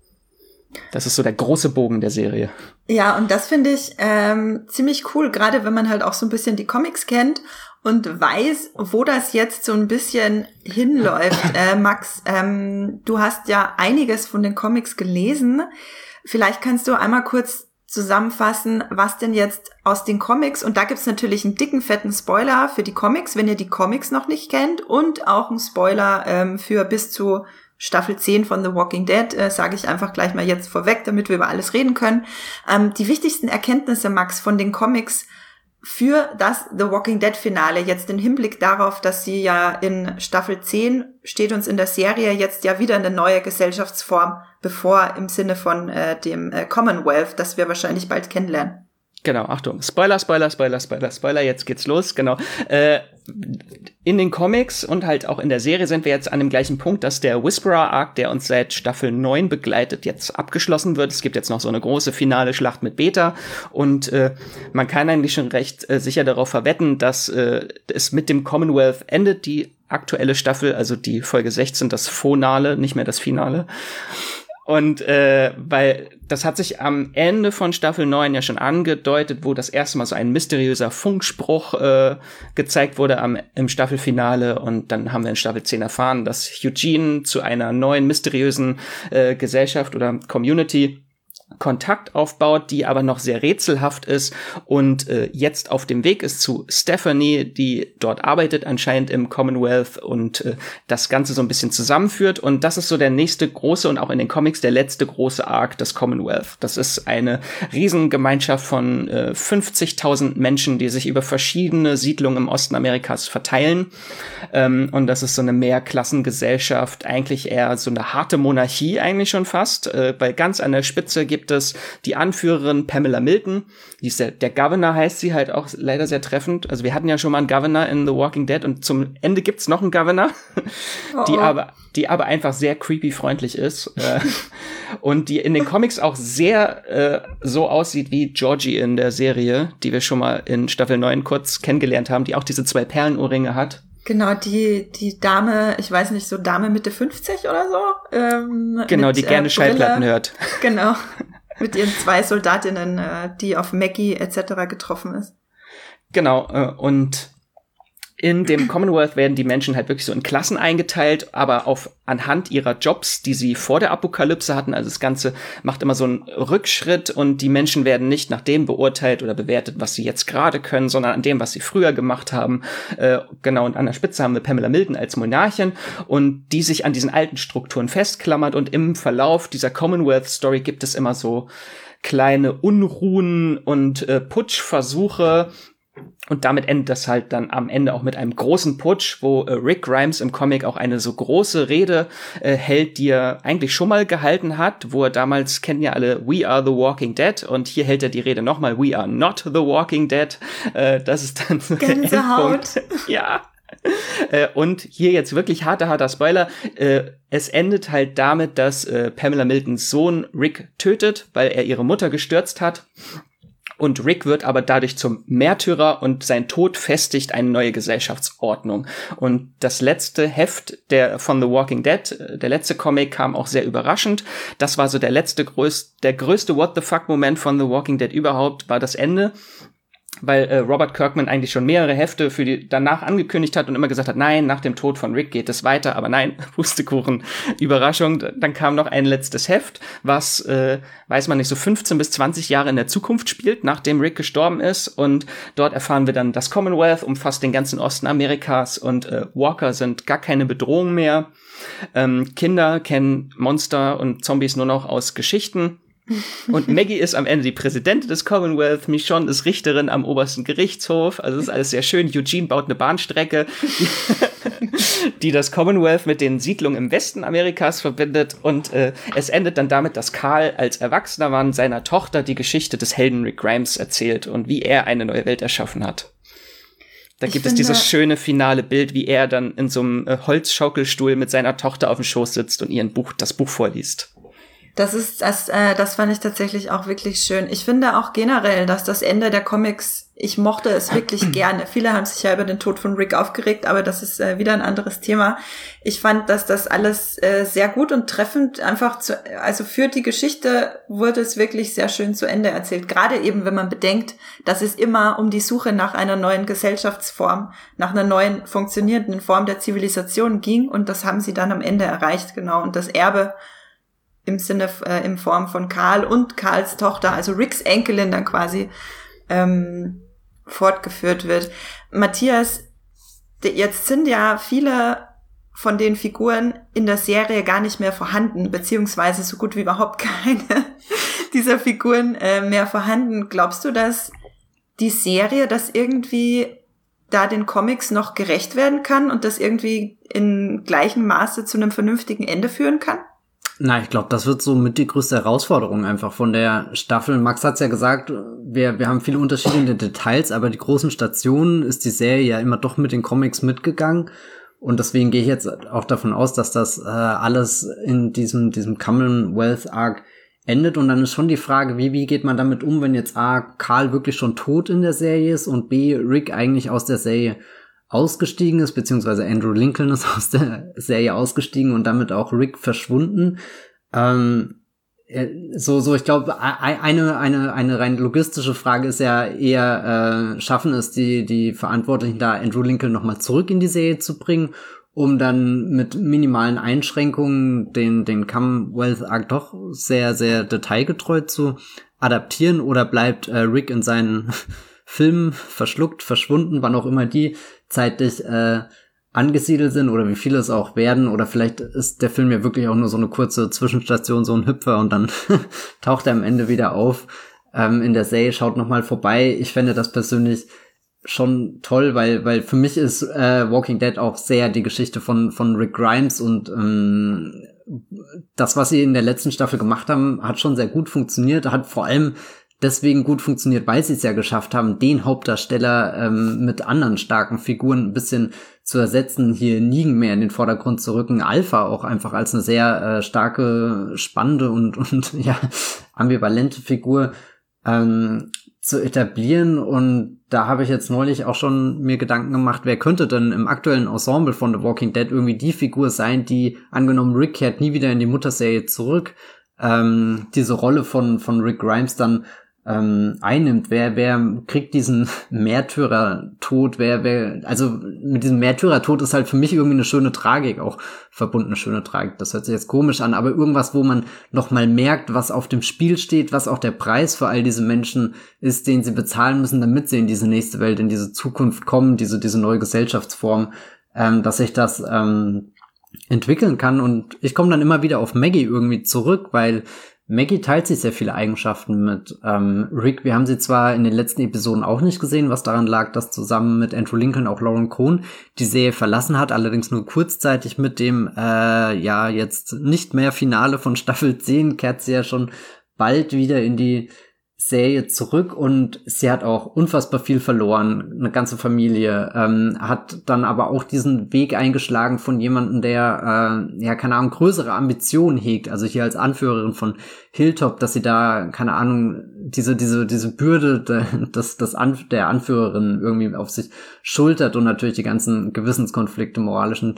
Das ist so der große Bogen der Serie.
Ja, und das finde ich ähm, ziemlich cool, gerade wenn man halt auch so ein bisschen die Comics kennt und weiß, wo das jetzt so ein bisschen hinläuft. Äh, Max, ähm, du hast ja einiges von den Comics gelesen. Vielleicht kannst du einmal kurz zusammenfassen, was denn jetzt aus den Comics, und da gibt's natürlich einen dicken, fetten Spoiler für die Comics, wenn ihr die Comics noch nicht kennt, und auch einen Spoiler ähm, für bis zu Staffel zehn von The Walking Dead, äh, sage ich einfach gleich mal jetzt vorweg, damit wir über alles reden können. Ähm, die wichtigsten Erkenntnisse, Max, von den Comics für das The Walking Dead Finale, jetzt im Hinblick darauf, dass sie ja in Staffel zehn steht uns in der Serie jetzt ja wieder eine neue Gesellschaftsform bevor, im Sinne von äh, dem äh, Commonwealth, das wir wahrscheinlich bald kennenlernen.
Genau, Achtung, Spoiler, Spoiler, Spoiler, Spoiler, Spoiler, jetzt geht's los, genau. Äh, in den Comics und halt auch in der Serie sind wir jetzt an dem gleichen Punkt, dass der Whisperer-Arc, der uns seit Staffel neun begleitet, jetzt abgeschlossen wird. Es gibt jetzt noch so eine große finale Schlacht mit Beta und äh, man kann eigentlich schon recht äh, sicher darauf verwetten, dass äh, es mit dem Commonwealth endet, die aktuelle Staffel, also die Folge sechzehn, das Finale, nicht mehr das Finale. Und äh, weil das hat sich am Ende von Staffel neun ja schon angedeutet, wo das erste Mal so ein mysteriöser Funkspruch äh, gezeigt wurde am, im Staffelfinale. Und dann haben wir in Staffel zehn erfahren, dass Eugene zu einer neuen mysteriösen äh, Gesellschaft oder Community Kontakt aufbaut, die aber noch sehr rätselhaft ist und äh, jetzt auf dem Weg ist zu Stephanie, die dort arbeitet anscheinend im Commonwealth und äh, das Ganze so ein bisschen zusammenführt. Und das ist so der nächste große und auch in den Comics der letzte große Arc des Commonwealth. Das ist eine Riesengemeinschaft von äh, fünfzigtausend Menschen, die sich über verschiedene Siedlungen im Osten Amerikas verteilen. Ähm, und das ist so eine Mehrklassengesellschaft, eigentlich eher so eine harte Monarchie eigentlich schon fast, äh, weil ganz an der Spitze gibt es die Anführerin Pamela Milton, die ist der, der Governor heißt sie halt auch leider sehr treffend. Also wir hatten ja schon mal einen Governor in The Walking Dead und zum Ende gibt's noch einen Governor, oh oh. die aber die aber einfach sehr creepy freundlich ist äh, und die in den Comics auch sehr äh, so aussieht wie Georgie in der Serie, die wir schon mal in Staffel neun kurz kennengelernt haben, die auch diese zwei Perlenohrringe hat.
Genau, die die Dame, ich weiß nicht, so Dame Mitte fünfzig oder so. Ähm,
genau,
mit,
die gerne
äh,
Schallplatten hört.
Genau, mit ihren zwei Soldatinnen, äh, die auf Maggie et cetera getroffen ist.
Genau, äh, und in dem Commonwealth werden die Menschen halt wirklich so in Klassen eingeteilt, aber auf anhand ihrer Jobs, die sie vor der Apokalypse hatten. Also das Ganze macht immer so einen Rückschritt und die Menschen werden nicht nach dem beurteilt oder bewertet, was sie jetzt gerade können, sondern an dem, was sie früher gemacht haben. Äh, genau, und an der Spitze haben wir Pamela Milton als Monarchin und die sich an diesen alten Strukturen festklammert. Und im Verlauf dieser Commonwealth-Story gibt es immer so kleine Unruhen und äh, Putschversuche. Und damit endet das halt dann am Ende auch mit einem großen Putsch, wo äh, Rick Grimes im Comic auch eine so große Rede äh, hält, die er eigentlich schon mal gehalten hat, wo er damals, kennen ja alle, We are the Walking Dead, und hier hält er die Rede nochmal, We are not the Walking Dead. Äh, das ist dann so der Endpunkt. Ja. Äh, und hier jetzt wirklich harter, harter Spoiler. Äh, es endet halt damit, dass äh, Pamela Miltons Sohn Rick tötet, weil er ihre Mutter gestürzt hat. Und Rick wird aber dadurch zum Märtyrer und sein Tod festigt eine neue Gesellschaftsordnung. Und das letzte Heft der von The Walking Dead, der letzte Comic, kam auch sehr überraschend. Das war so der letzte, größ- der größte What-the-fuck-Moment von The Walking Dead überhaupt, war das Ende. Weil äh, Robert Kirkman eigentlich schon mehrere Hefte für die danach angekündigt hat und immer gesagt hat, nein, nach dem Tod von Rick geht es weiter, aber nein, Pustekuchen, Überraschung. Dann kam noch ein letztes Heft, was, äh, weiß man nicht, so fünfzehn bis zwanzig Jahre in der Zukunft spielt, nachdem Rick gestorben ist, und dort erfahren wir dann, das Commonwealth umfasst den ganzen Osten Amerikas und äh, Walker sind gar keine Bedrohung mehr. Ähm, Kinder kennen Monster und Zombies nur noch aus Geschichten. Und Maggie ist am Ende die Präsidentin des Commonwealth, Michonne ist Richterin am obersten Gerichtshof, also es ist alles sehr schön. Eugene baut eine Bahnstrecke, die, die das Commonwealth mit den Siedlungen im Westen Amerikas verbindet, und äh, es endet dann damit, dass Carl als erwachsener Mann seiner Tochter die Geschichte des Helden Rick Grimes erzählt und wie er eine neue Welt erschaffen hat. Da gibt es dieses schöne finale Bild, wie er dann in so einem äh, Holzschaukelstuhl mit seiner Tochter auf dem Schoß sitzt und ihr ein Buch, das Buch vorliest.
Das ist, das, äh, das fand ich tatsächlich auch wirklich schön. Ich finde auch generell, dass das Ende der Comics, ich mochte es wirklich gerne. Viele haben sich ja über den Tod von Rick aufgeregt, aber das ist äh, wieder ein anderes Thema. Ich fand, dass das alles äh, sehr gut und treffend einfach zu, also für die Geschichte wurde es wirklich sehr schön zu Ende erzählt. Gerade eben, wenn man bedenkt, dass es immer um die Suche nach einer neuen Gesellschaftsform, nach einer neuen funktionierenden Form der Zivilisation ging, und das haben sie dann am Ende erreicht, genau. Und das Erbe im Sinne, äh, in Form von Carl und Carls Tochter, also Ricks Enkelin dann quasi, ähm, fortgeführt wird. Matthias, jetzt sind ja viele von den Figuren in der Serie gar nicht mehr vorhanden, beziehungsweise so gut wie überhaupt keine dieser Figuren äh, mehr vorhanden. Glaubst du, dass die Serie das irgendwie da den Comics noch gerecht werden kann und das irgendwie in gleichem Maße zu einem vernünftigen Ende führen kann?
Na, ich glaube, das wird so mit die größte Herausforderung einfach von der Staffel. Max hat's ja gesagt, wir wir haben viele Unterschiede in den Details, aber die großen Stationen ist die Serie ja immer doch mit den Comics mitgegangen. Und deswegen gehe ich jetzt auch davon aus, dass das äh, alles in diesem diesem Commonwealth Arc endet. Und dann ist schon die Frage, wie wie geht man damit um, wenn jetzt A, Carl wirklich schon tot in der Serie ist und B, Rick eigentlich aus der Serie ausgestiegen ist, beziehungsweise Andrew Lincoln ist aus der Serie ausgestiegen und damit auch Rick verschwunden. Ähm, so, so, ich glaube, eine, eine, eine rein logistische Frage ist ja eher, äh, schaffen es die, die Verantwortlichen da, Andrew Lincoln nochmal zurück in die Serie zu bringen, um dann mit minimalen Einschränkungen den, den Commonwealth Arc doch sehr, sehr detailgetreu zu adaptieren, oder bleibt äh, Rick in seinen Filmen verschluckt, verschwunden, wann auch immer die zeitlich äh, angesiedelt sind oder wie viele es auch werden, oder vielleicht ist der Film ja wirklich auch nur so eine kurze Zwischenstation, so ein Hüpfer, und dann taucht er am Ende wieder auf ähm, in der Serie, schaut nochmal vorbei. Ich fände das persönlich schon toll, weil weil für mich ist äh, Walking Dead auch sehr die Geschichte von von Rick Grimes, und ähm, das, was sie in der letzten Staffel gemacht haben, hat schon sehr gut funktioniert, hat vor allem deswegen gut funktioniert, weil sie es ja geschafft haben, den Hauptdarsteller ähm, mit anderen starken Figuren ein bisschen zu ersetzen, hier Negan mehr in den Vordergrund zu rücken, Alpha auch einfach als eine sehr äh, starke, spannende und und ja ambivalente Figur ähm, zu etablieren. Und da habe ich jetzt neulich auch schon mir Gedanken gemacht, wer könnte denn im aktuellen Ensemble von The Walking Dead irgendwie die Figur sein, die, angenommen Rick kehrt nie wieder in die Mutterserie zurück, ähm, diese Rolle von von Rick Grimes dann ähm, einnimmt. Wer wer kriegt diesen Märtyrertod? Wer wer also mit diesem Märtyrertod ist halt für mich irgendwie eine schöne Tragik auch verbunden, eine schöne Tragik. Das hört sich jetzt komisch an, aber irgendwas, wo man noch mal merkt, was auf dem Spiel steht, was auch der Preis für all diese Menschen ist, den sie bezahlen müssen, damit sie in diese nächste Welt, in diese Zukunft kommen, diese diese neue Gesellschaftsform, ähm, dass sich das ähm, entwickeln kann. Und ich komme dann immer wieder auf Maggie irgendwie zurück, weil Maggie teilt sich sehr viele Eigenschaften mit ähm, Rick. Wir haben sie zwar in den letzten Episoden auch nicht gesehen, was daran lag, dass zusammen mit Andrew Lincoln auch Lauren Cohn die Serie verlassen hat, allerdings nur kurzzeitig. Mit dem äh, ja jetzt nicht mehr Finale von Staffel zehn kehrt sie ja schon bald wieder in die Serie zurück, und sie hat auch unfassbar viel verloren, eine ganze Familie, ähm, hat dann aber auch diesen Weg eingeschlagen von jemandem, der, äh, ja, keine Ahnung, größere Ambitionen hegt, also hier als Anführerin von Hilltop, dass sie da, keine Ahnung, diese, diese, diese Bürde de, des, des An- der Anführerin irgendwie auf sich schultert, und natürlich die ganzen Gewissenskonflikte, moralischen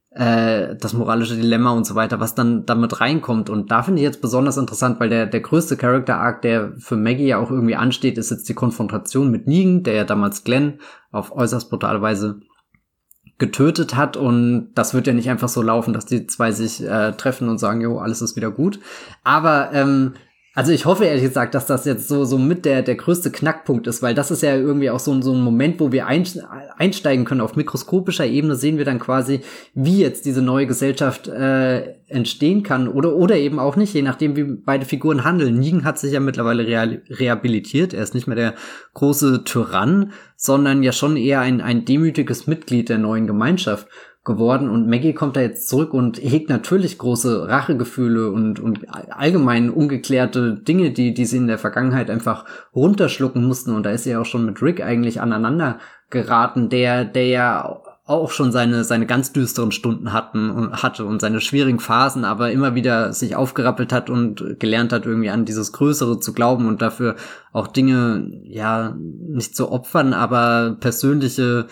das moralische Dilemma und so weiter, was dann damit reinkommt. Und da finde ich jetzt besonders interessant, weil der der größte Character-Arc, der für Maggie ja auch irgendwie ansteht, ist jetzt die Konfrontation mit Negan, der ja damals Glenn auf äußerst brutale Weise getötet hat. Und das wird ja nicht einfach so laufen, dass die zwei sich äh, treffen und sagen, jo, alles ist wieder gut. Aber ähm, also ich hoffe ehrlich gesagt, dass das jetzt so so mit der der größte Knackpunkt ist, weil das ist ja irgendwie auch so, so ein Moment, wo wir einsteigen können. Auf mikroskopischer Ebene sehen wir dann quasi, wie jetzt diese neue Gesellschaft äh, entstehen kann oder oder eben auch nicht, je nachdem, wie beide Figuren handeln. Negan hat sich ja mittlerweile real, rehabilitiert. Er ist nicht mehr der große Tyrann, sondern ja schon eher ein ein demütiges Mitglied der neuen Gemeinschaft geworden, und Maggie kommt da jetzt zurück und hegt natürlich große Rachegefühle und und allgemein ungeklärte Dinge, die die sie in der Vergangenheit einfach runterschlucken mussten, und da ist sie ja auch schon mit Rick eigentlich aneinander geraten, der der ja auch schon seine seine ganz düsteren Stunden hatten und hatte und seine schwierigen Phasen, aber immer wieder sich aufgerappelt hat und gelernt hat, irgendwie an dieses Größere zu glauben und dafür auch Dinge, ja, nicht zu opfern, aber persönliche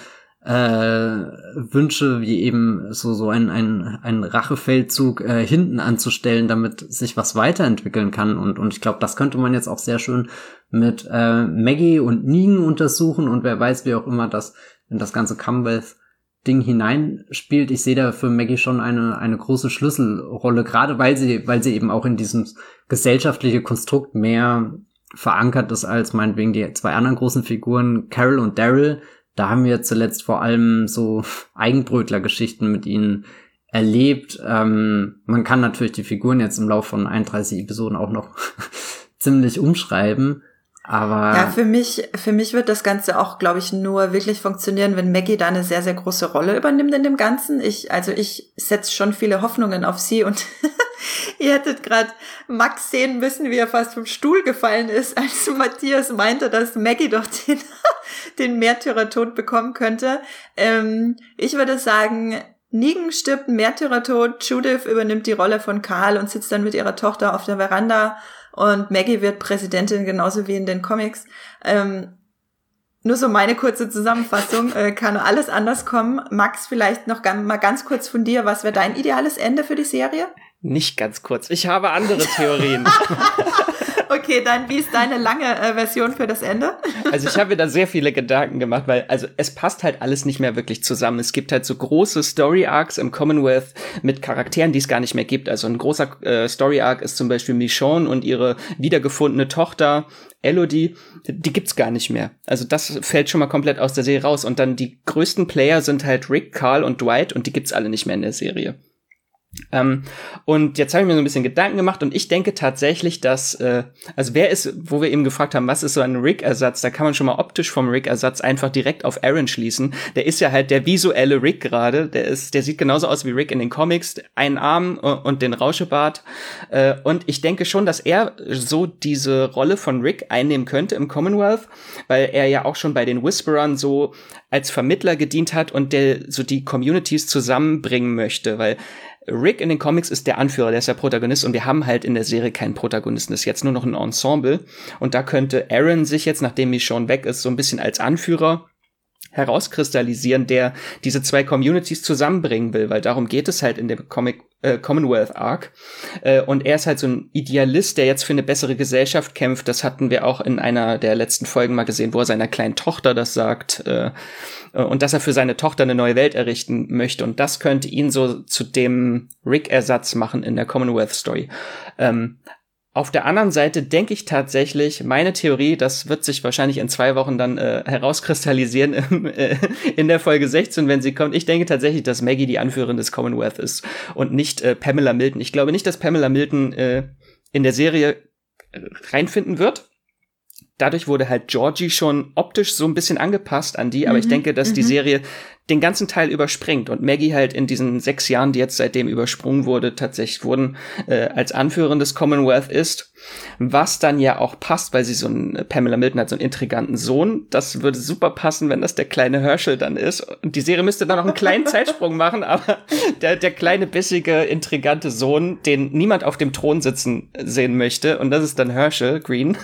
äh, Wünsche, wie eben so so ein ein ein Rachefeldzug äh, hinten anzustellen, damit sich was weiterentwickeln kann, und und ich glaube, das könnte man jetzt auch sehr schön mit äh, Maggie und Negan untersuchen, und wer weiß, wie auch immer das in das ganze Commonwealth Ding hineinspielt. Ich sehe da für Maggie schon eine eine große Schlüsselrolle, gerade weil sie weil sie eben auch in diesem gesellschaftliche Konstrukt mehr verankert ist als meinetwegen die zwei anderen großen Figuren, Carol und Daryl. Da haben wir zuletzt vor allem so Eigenbrötler-Geschichten mit ihnen erlebt. Ähm, man kann natürlich die Figuren jetzt im Laufe von einunddreißig Episoden auch noch ziemlich umschreiben. Aber
ja, für mich, für mich wird das Ganze auch, glaube ich, nur wirklich funktionieren, wenn Maggie da eine sehr, sehr große Rolle übernimmt in dem Ganzen. Ich, also ich setze schon viele Hoffnungen auf sie und Ihr hättet gerade Max sehen müssen, wie er fast vom Stuhl gefallen ist, als Matthias meinte, dass Maggie doch den, den Märtyrertod bekommen könnte. Ähm, ich würde sagen, Negan stirbt einen Märtyrertod, Judith übernimmt die Rolle von Carl und sitzt dann mit ihrer Tochter auf der Veranda und Maggie wird Präsidentin, genauso wie in den Comics. Ähm, nur so meine kurze Zusammenfassung, äh, kann alles anders kommen. Max, vielleicht noch ganz, mal ganz kurz von dir, was wäre dein ideales Ende für die Serie?
Nicht ganz kurz. Ich habe andere Theorien.
Okay, dann wie ist deine lange äh, Version für das Ende?
Also ich habe mir da sehr viele Gedanken gemacht, weil also es passt halt alles nicht mehr wirklich zusammen. Es gibt halt so große Story-Arcs im Commonwealth mit Charakteren, die es gar nicht mehr gibt. Also ein großer äh, Story-Arc ist zum Beispiel Michonne und ihre wiedergefundene Tochter Elodie. Die gibt's gar nicht mehr. Also das fällt schon mal komplett aus der Serie raus. Und dann die größten Player sind halt Rick, Carl und Dwight und die gibt's alle nicht mehr in der Serie. Ähm, und jetzt habe ich mir so ein bisschen Gedanken gemacht und ich denke tatsächlich, dass, äh, also wer ist, wo wir eben gefragt haben, was ist so ein Rick-Ersatz, da kann man schon mal optisch vom Rick-Ersatz einfach direkt auf Aaron schließen. Der ist ja halt der visuelle Rick gerade, der ist, der sieht genauso aus wie Rick in den Comics, einen Arm und den Rauschebart. Äh, und ich denke schon, dass er so diese Rolle von Rick einnehmen könnte im Commonwealth, weil er ja auch schon bei den Whisperern so als Vermittler gedient hat und der so die Communities zusammenbringen möchte, weil Rick in den Comics ist der Anführer, der ist der Protagonist und wir haben halt in der Serie keinen Protagonisten, das ist jetzt nur noch ein Ensemble und da könnte Aaron sich jetzt, nachdem Michonne weg ist, so ein bisschen als Anführer herauskristallisieren, der diese zwei Communities zusammenbringen will, weil darum geht es halt in dem Comic äh, Commonwealth Arc äh, und er ist halt so ein Idealist, der jetzt für eine bessere Gesellschaft kämpft. Das hatten wir auch in einer der letzten Folgen mal gesehen, wo er seiner kleinen Tochter das sagt äh, und dass er für seine Tochter eine neue Welt errichten möchte und das könnte ihn so zu dem Rick-Ersatz machen in der Commonwealth Story. Ähm, Auf der anderen Seite denke ich tatsächlich, meine Theorie, das wird sich wahrscheinlich in zwei Wochen dann äh, herauskristallisieren im, äh, in der Folge sechzehn, wenn sie kommt. Ich denke tatsächlich, dass Maggie die Anführerin des Commonwealth ist und nicht äh, Pamela Milton. Ich glaube nicht, dass Pamela Milton äh, in der Serie reinfinden wird. Dadurch wurde halt Georgie schon optisch so ein bisschen angepasst an die, aber mhm, ich denke, dass mhm. die Serie den ganzen Teil überspringt und Maggie halt in diesen sechs Jahren, die jetzt seitdem übersprungen wurde, tatsächlich wurden, äh, als Anführerin des Commonwealth ist, was dann ja auch passt, weil sie so ein, Pamela Milton hat so einen intriganten Sohn, das würde super passen, wenn das der kleine Herschel dann ist und die Serie müsste dann noch einen kleinen Zeitsprung machen, aber der, der kleine, bissige, intrigante Sohn, den niemand auf dem Thron sitzen sehen möchte und das ist dann Herschel Green,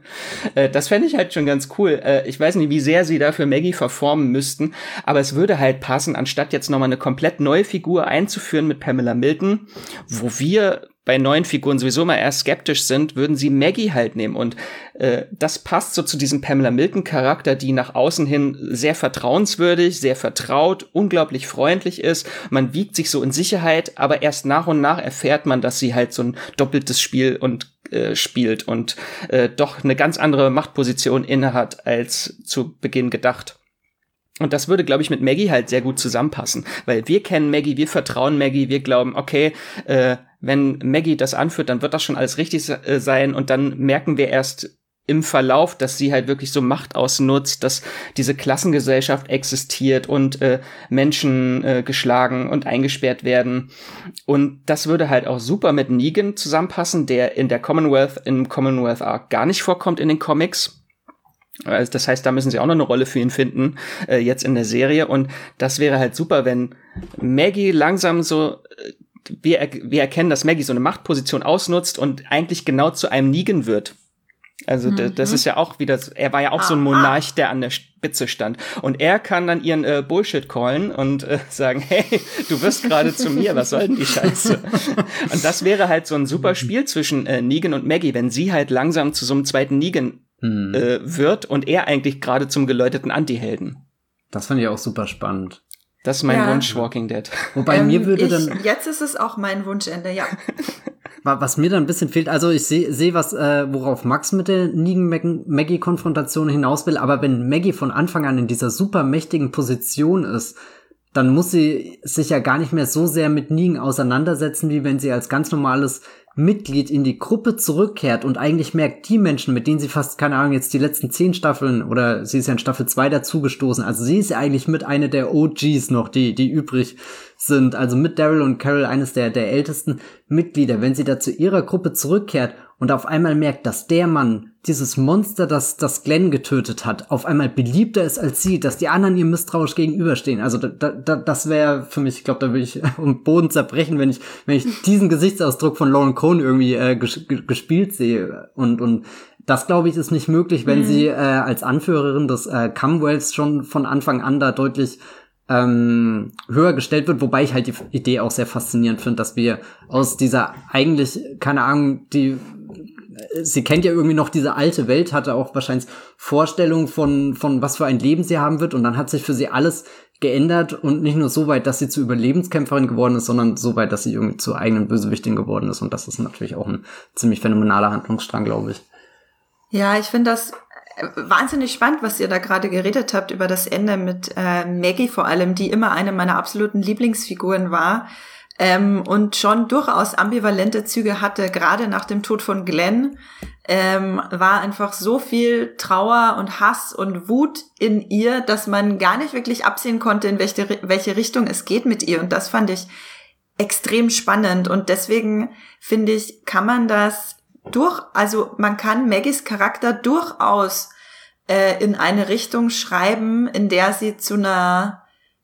äh, das fände ich halt schon ganz cool. Äh, ich weiß nicht, wie sehr sie dafür Maggie verformen müssten, aber es würde halt passen, anstatt jetzt nochmal eine komplett neue Figur einzuführen mit Pamela Milton, wo wir bei neuen Figuren sowieso mal eher skeptisch sind, würden sie Maggie halt nehmen. Und äh, das passt so zu diesem Pamela Milton-Charakter, die nach außen hin sehr vertrauenswürdig, sehr vertraut, unglaublich freundlich ist. Man wiegt sich so in Sicherheit, aber erst nach und nach erfährt man, dass sie halt so ein doppeltes Spiel und äh, spielt und äh, doch eine ganz andere Machtposition innehat als zu Beginn gedacht. Und das würde, glaube ich, mit Maggie halt sehr gut zusammenpassen, weil wir kennen Maggie, wir vertrauen Maggie, wir glauben, okay, äh, wenn Maggie das anführt, dann wird das schon alles richtig äh, sein und dann merken wir erst im Verlauf, dass sie halt wirklich so Macht ausnutzt, dass diese Klassengesellschaft existiert und äh, Menschen äh, geschlagen und eingesperrt werden. Und das würde halt auch super mit Negan zusammenpassen, der in der Commonwealth, im Commonwealth Arc gar nicht vorkommt in den Comics. Also das heißt, da müssen sie auch noch eine Rolle für ihn finden, äh, jetzt in der Serie. Und das wäre halt super, wenn Maggie langsam so, äh, wir, er- wir erkennen, dass Maggie so eine Machtposition ausnutzt und eigentlich genau zu einem Negan wird. Also mhm. das, das ist ja auch wieder, er war ja auch ah, so ein Monarch, der an der Spitze stand. Und er kann dann ihren äh, Bullshit callen und äh, sagen, hey, du wirst gerade zu mir, was soll denn die Scheiße? Und das wäre halt so ein super Spiel zwischen äh, Negan und Maggie, wenn sie halt langsam zu so einem zweiten Negan hm. äh, wird und er eigentlich gerade zum geläuteten Anti-Helden.
Das fand ich auch super spannend.
Das ist mein
Ja.
Wunsch, Walking Dead.
Wobei
Ähm,
mir würde
ich,
dann,
Jetzt ist es auch mein Wunschende, ja.
wa- was mir dann ein bisschen fehlt, also ich sehe seh was, äh, worauf Max mit der Negan-Maggie-Konfrontation hinaus will, aber wenn Maggie von Anfang an in dieser super mächtigen Position ist, dann muss sie sich ja gar nicht mehr so sehr mit Negan auseinandersetzen, wie wenn sie als ganz normales Mitglied in die Gruppe zurückkehrt und eigentlich merkt, die Menschen, mit denen sie fast, keine Ahnung, jetzt die letzten zehn Staffeln oder sie ist ja in Staffel zwei dazugestoßen, also sie ist ja eigentlich mit einer der O Gs noch, die die übrig sind, also mit Daryl und Carol eines der der ältesten Mitglieder, wenn sie da zu ihrer Gruppe zurückkehrt und auf einmal merkt, dass der Mann, dieses Monster, das das Glenn getötet hat, auf einmal beliebter ist als sie, dass die anderen ihr misstrauisch gegenüberstehen. Also da, da, das wäre für mich, ich glaube, da würde ich um Boden zerbrechen, wenn ich wenn ich diesen Gesichtsausdruck von Lauren Cohn irgendwie äh, ges- gespielt sehe. Und und das, glaube ich, ist nicht möglich, wenn mhm. sie äh, als Anführerin des äh, Commonwealths schon von Anfang an da deutlich ähm, höher gestellt wird, wobei ich halt die Idee auch sehr faszinierend finde, dass wir aus dieser eigentlich, keine Ahnung, die sie kennt ja irgendwie noch diese alte Welt, hatte auch wahrscheinlich Vorstellungen von von was für ein Leben sie haben wird und dann hat sich für sie alles geändert und nicht nur so weit, dass sie zur Überlebenskämpferin geworden ist, sondern so weit, dass sie irgendwie zur eigenen Bösewichtin geworden ist und das ist natürlich auch ein ziemlich phänomenaler Handlungsstrang, glaube ich.
Ja, ich finde das wahnsinnig spannend, was ihr da gerade geredet habt über das Ende mit äh, Maggie vor allem, die immer eine meiner absoluten Lieblingsfiguren war. Ähm, und schon durchaus ambivalente Züge hatte, gerade nach dem Tod von Glenn, ähm, war einfach so viel Trauer und Hass und Wut in ihr, dass man gar nicht wirklich absehen konnte, in welche, welche Richtung es geht mit ihr. Und das fand ich extrem spannend. Und deswegen finde ich, kann man das durch, also man kann Maggies Charakter durchaus äh, in eine Richtung schreiben, in der sie zu einer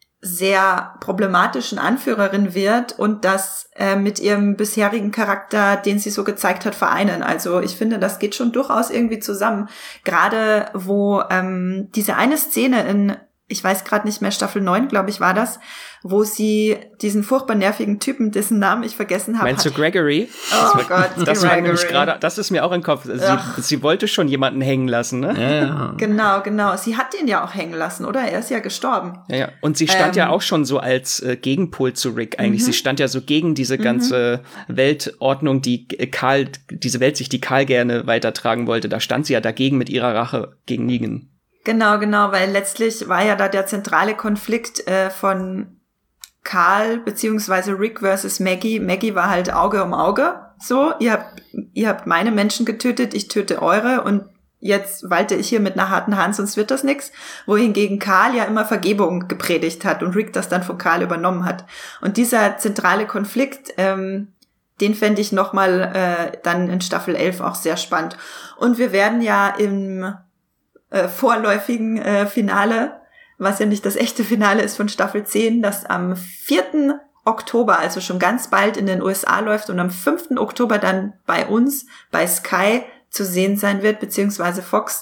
sehr problematischen Anführerin wird und das äh, mit ihrem bisherigen Charakter, den sie so gezeigt hat, vereinen. Also ich finde, das geht schon durchaus irgendwie zusammen. Gerade wo ähm, diese eine Szene in, ich weiß gerade nicht mehr, Staffel neun, glaube ich, war das, wo sie diesen furchtbar nervigen Typen, dessen Namen ich vergessen habe.
Meinst du Gregory?
Oh
das
Gott,
das war nämlich gerade, das ist mir auch im Kopf. Sie, sie wollte schon jemanden hängen lassen, ne?
Ja, ja.
Genau, genau. Sie hat ihn ja auch hängen lassen, oder? Er ist ja gestorben.
Ja, ja. Und sie stand ähm, ja auch schon so als äh, Gegenpol zu Rick eigentlich. Mhm. Sie stand ja so gegen diese ganze mhm. Weltordnung, die Karl, diese Welt sich, die Karl gerne weitertragen wollte. Da stand sie ja dagegen mit ihrer Rache gegen Negan.
Genau, genau, weil letztlich war ja da der zentrale Konflikt äh, von Karl beziehungsweise Rick versus Maggie. Maggie war halt Auge um Auge. So, ihr habt, ihr habt meine Menschen getötet, ich töte eure und jetzt walte ich hier mit einer harten Hand, sonst wird das nix. Wohingegen Karl ja immer Vergebung gepredigt hat und Rick das dann von Karl übernommen hat. Und dieser zentrale Konflikt, ähm, den fände ich nochmal äh, dann in Staffel elf auch sehr spannend. Und wir werden ja im äh, vorläufigen äh, Finale, was ja nicht das echte Finale ist von Staffel zehn, das am vierten Oktober, also schon ganz bald in den U S A läuft und am fünften Oktober dann bei uns, bei Sky zu sehen sein wird, beziehungsweise Fox.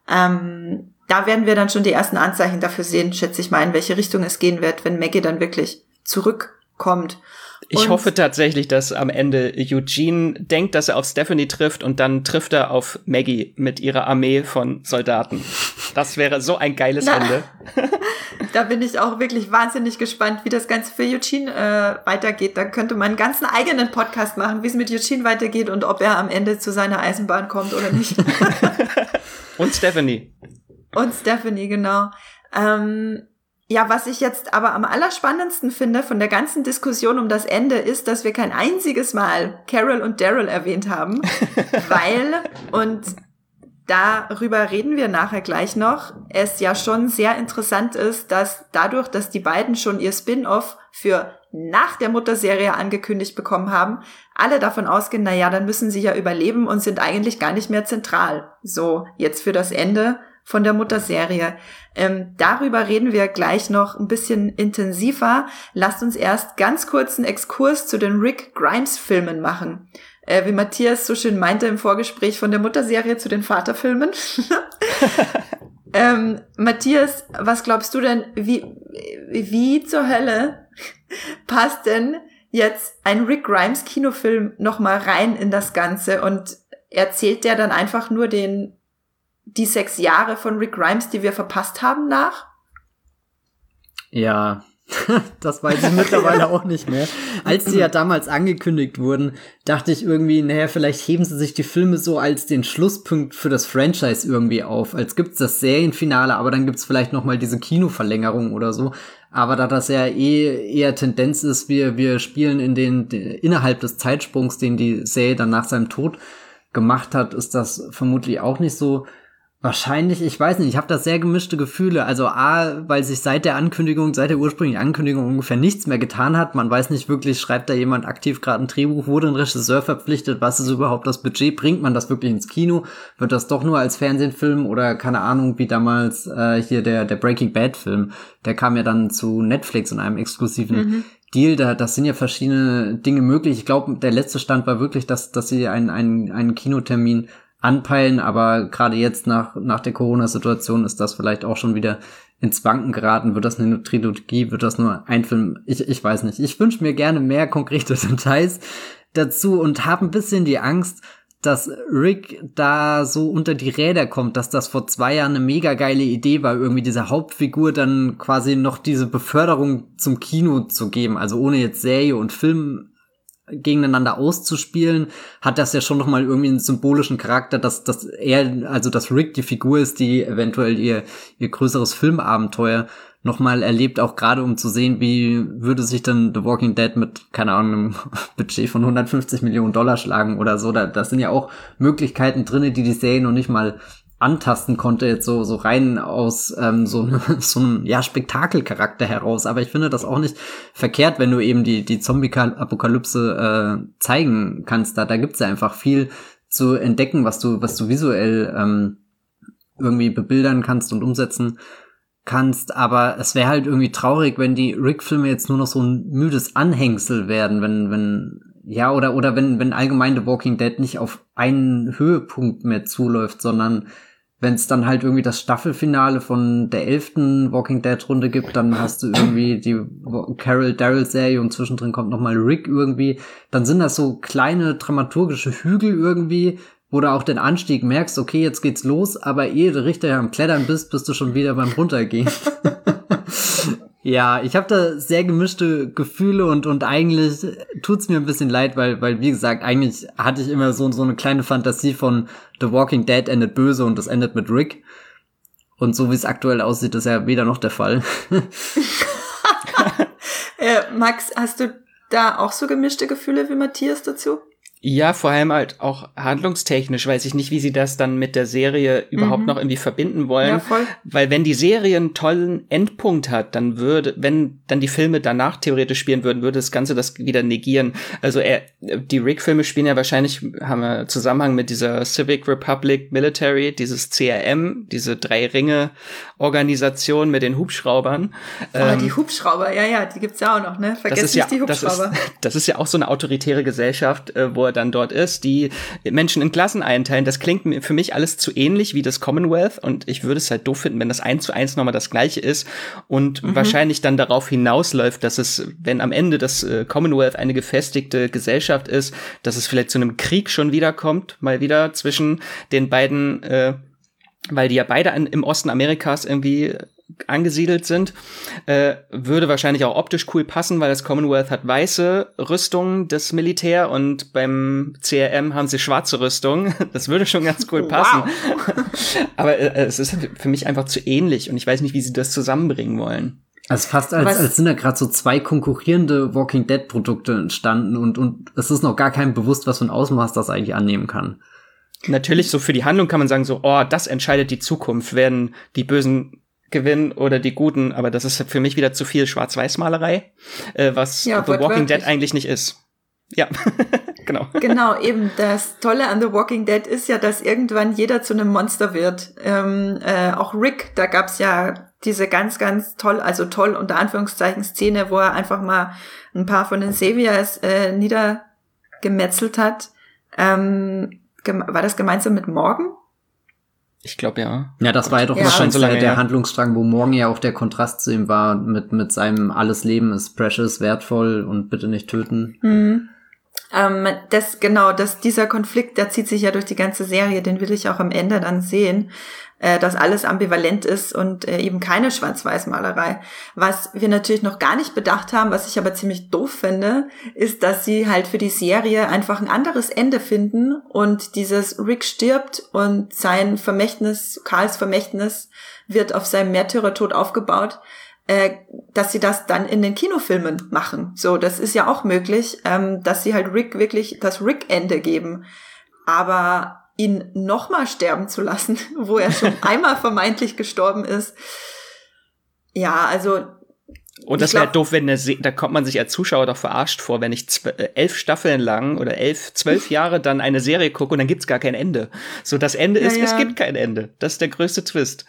Ähm, da werden wir dann schon die ersten Anzeichen dafür sehen, schätze ich mal, in welche Richtung es gehen wird, wenn Maggie dann wirklich zurückkommt.
Ich
und
hoffe tatsächlich, dass am Ende Eugene denkt, dass er auf Stephanie trifft und dann trifft er auf Maggie mit ihrer Armee von Soldaten. Das wäre so ein geiles Na, Ende.
Da bin ich auch wirklich wahnsinnig gespannt, wie das Ganze für Eugene äh, weitergeht. Da könnte man einen ganzen eigenen Podcast machen, wie es mit Eugene weitergeht und ob er am Ende zu seiner Eisenbahn kommt oder nicht.
Und Stephanie.
Und Stephanie, genau. Ähm, Ja, was ich jetzt aber am allerspannendsten finde von der ganzen Diskussion um das Ende ist, dass wir kein einziges Mal Carol und Daryl erwähnt haben, weil, und darüber reden wir nachher gleich noch, es ja schon sehr interessant ist, dass dadurch, dass die beiden schon ihr Spin-off für nach der Mutterserie angekündigt bekommen haben, alle davon ausgehen, na ja, dann müssen sie ja überleben und sind eigentlich gar nicht mehr zentral. So, jetzt für das Ende von der Mutterserie. Ähm, darüber reden wir gleich noch ein bisschen intensiver. Lasst uns erst ganz kurz einen Exkurs zu den Rick Grimes-Filmen machen. Äh, wie Matthias so schön meinte im Vorgespräch von der Mutterserie zu den Vaterfilmen. ähm, Matthias, was glaubst du denn, wie, wie zur Hölle passt denn jetzt ein Rick Grimes Kinofilm noch mal rein in das Ganze und erzählt der dann einfach nur den die sechs Jahre von Rick Grimes, die wir verpasst haben, nach?
Ja, Das weiß ich mittlerweile auch nicht mehr. Als die ja damals angekündigt wurden, dachte ich irgendwie, naja, vielleicht heben sie sich die Filme so als den Schlusspunkt für das Franchise irgendwie auf. Als gibt's das Serienfinale, aber dann gibt's vielleicht noch mal diese Kinoverlängerung oder so. Aber da das ja eh eher Tendenz ist, wir wir spielen in den, den innerhalb des Zeitsprungs, den die Serie dann nach seinem Tod gemacht hat, ist das vermutlich auch nicht so wahrscheinlich. Ich weiß nicht, ich habe da sehr gemischte Gefühle. Also A, weil sich seit der Ankündigung, seit der ursprünglichen Ankündigung ungefähr nichts mehr getan hat. Man weiß nicht wirklich, schreibt da jemand aktiv gerade ein Drehbuch, wurde ein Regisseur verpflichtet, was ist überhaupt das Budget, bringt man das wirklich ins Kino, wird das doch nur als Fernsehfilm oder keine Ahnung, wie damals äh, hier der der Breaking Bad Film, der kam ja dann zu Netflix in einem exklusiven mhm. Deal, da, das sind ja verschiedene Dinge möglich. Ich glaube, der letzte Stand war wirklich, dass dass sie einen einen einen Kinotermin anpeilen, aber gerade jetzt nach nach der Corona-Situation ist das vielleicht auch schon wieder ins Wanken geraten. Wird das eine Trilogie, wird das nur ein Film? Ich ich weiß nicht. Ich wünsche mir gerne mehr konkrete Details dazu und habe ein bisschen die Angst, dass Rick da so unter die Räder kommt, dass das vor zwei Jahren eine mega geile Idee war, irgendwie dieser Hauptfigur dann quasi noch diese Beförderung zum Kino zu geben, also ohne jetzt Serie und Film gegeneinander auszuspielen, hat das ja schon noch mal irgendwie einen symbolischen Charakter, dass dass er, also dass Rick die Figur ist, die eventuell ihr ihr größeres Filmabenteuer noch mal erlebt, auch gerade um zu sehen, wie würde sich dann The Walking Dead mit, keine Ahnung, einem Budget von hundertfünfzig Millionen Dollar schlagen oder so. Da das sind ja auch Möglichkeiten drinne, die die Serie noch nicht mal antasten konnte, jetzt so so rein aus ähm, so, so einem ja Spektakelcharakter heraus. Aber ich finde das auch nicht verkehrt, wenn du eben die die Zombie-Apokalypse äh, zeigen kannst. Da da gibt's ja einfach viel zu entdecken, was du was du visuell ähm, irgendwie bebildern kannst und umsetzen kannst. Aber es wäre halt irgendwie traurig, wenn die Rick-Filme jetzt nur noch so ein müdes Anhängsel werden, wenn wenn ja, oder oder wenn wenn allgemein The Walking Dead nicht auf einen Höhepunkt mehr zuläuft, sondern wenn es dann halt irgendwie das Staffelfinale von der elften Walking Dead Runde gibt, dann hast du irgendwie die Carol Daryl Serie und zwischendrin kommt nochmal Rick irgendwie, dann sind das so kleine dramaturgische Hügel irgendwie, wo du auch den Anstieg merkst, okay, jetzt geht's los, aber ehe du richtig am Klettern bist, bist du schon wieder beim Runtergehen. Ja, ich habe da sehr gemischte Gefühle und und eigentlich tut's mir ein bisschen leid, weil weil wie gesagt, eigentlich hatte ich immer so so eine kleine Fantasie von The Walking Dead endet böse und das endet mit Rick. Und so wie es aktuell aussieht, ist ja weder noch der Fall.
äh, Max, hast du da auch so gemischte Gefühle wie Matthias dazu?
Ja, vor allem halt auch handlungstechnisch weiß ich nicht, wie sie das dann mit der Serie überhaupt mhm. noch irgendwie verbinden wollen. Ja, voll. Weil wenn die Serie einen tollen Endpunkt hat, dann würde, wenn dann die Filme danach theoretisch spielen würden, würde das Ganze das wieder negieren. Also er, die Rick-Filme spielen ja wahrscheinlich, haben wir Zusammenhang mit dieser Civic Republic Military, dieses C R M, diese Drei-Ringe-Organisation mit den Hubschraubern.
Aber ähm, die Hubschrauber, ja, ja, die gibt's ja auch noch, ne? Vergesst nicht ja, die Hubschrauber.
Das ist, das ist ja auch so eine autoritäre Gesellschaft, äh, wo er dann dort ist, die Menschen in Klassen einteilen. Das klingt für mich alles zu ähnlich wie das Commonwealth und ich würde es halt doof finden, wenn das eins zu eins nochmal das Gleiche ist und mhm. wahrscheinlich dann darauf hinausläuft, dass es, wenn am Ende das äh, Commonwealth eine gefestigte Gesellschaft ist, dass es vielleicht zu einem Krieg schon wieder kommt, mal wieder zwischen den beiden, äh, weil die ja beide an, im Osten Amerikas irgendwie angesiedelt sind, äh, würde wahrscheinlich auch optisch cool passen, weil das Commonwealth hat weiße Rüstungen, das Militär, und beim C R M haben sie schwarze Rüstungen. Das würde schon ganz cool passen. Wow. Aber äh, es ist für mich einfach zu ähnlich und ich weiß nicht, wie sie das zusammenbringen wollen.
Also fast als, als sind da gerade so zwei konkurrierende Walking Dead Produkte entstanden und und es ist noch gar keinem bewusst, was für ein Ausmaß das eigentlich annehmen kann.
Natürlich, so für die Handlung kann man sagen, so, oh, das entscheidet die Zukunft, werden die Bösen gewinnen oder die Guten, aber das ist für mich wieder zu viel Schwarz-Weiß-Malerei, äh, was ja, The Walking Dead eigentlich nicht ist. Ja, genau.
Genau, eben das Tolle an The Walking Dead ist ja, dass irgendwann jeder zu einem Monster wird. Ähm, äh, auch Rick, da gab's ja diese ganz, ganz toll, also toll unter Anführungszeichen Szene, wo er einfach mal ein paar von den Saviors äh, niedergemetzelt hat. Ähm, gem- war das gemeinsam mit Morgan?
Ich glaube, ja.
Ja, das war ja doch ja, wahrscheinlich so der, der Handlungsstrang, wo Morgan ja auch der Kontrast zu ihm war, mit mit seinem alles Leben ist precious, wertvoll und bitte nicht töten.
Mhm. Ähm, das, genau, das, dieser Konflikt, der zieht sich ja durch die ganze Serie, den will ich auch am Ende dann sehen, äh, dass alles ambivalent ist und äh, eben keine Schwarz-Weiß-Malerei. Was wir natürlich noch gar nicht bedacht haben, was ich aber ziemlich doof finde, ist, dass sie halt für die Serie einfach ein anderes Ende finden und dieses Rick stirbt und sein Vermächtnis, Karls Vermächtnis wird auf seinem Märtyrertod aufgebaut, dass sie das dann in den Kinofilmen machen. So, das ist ja auch möglich, ähm, dass sie halt Rick wirklich das Rick-Ende geben. Aber ihn nochmal sterben zu lassen, wo er schon einmal vermeintlich gestorben ist. Ja, also...
Und das wäre halt doof, wenn eine Se- da kommt man sich als Zuschauer doch verarscht vor, wenn ich zw- elf Staffeln lang oder elf, zwölf Jahre dann eine Serie gucke und dann gibt's gar kein Ende. So, das Ende ist, ja, ja. Es gibt kein Ende. Das ist der größte Twist.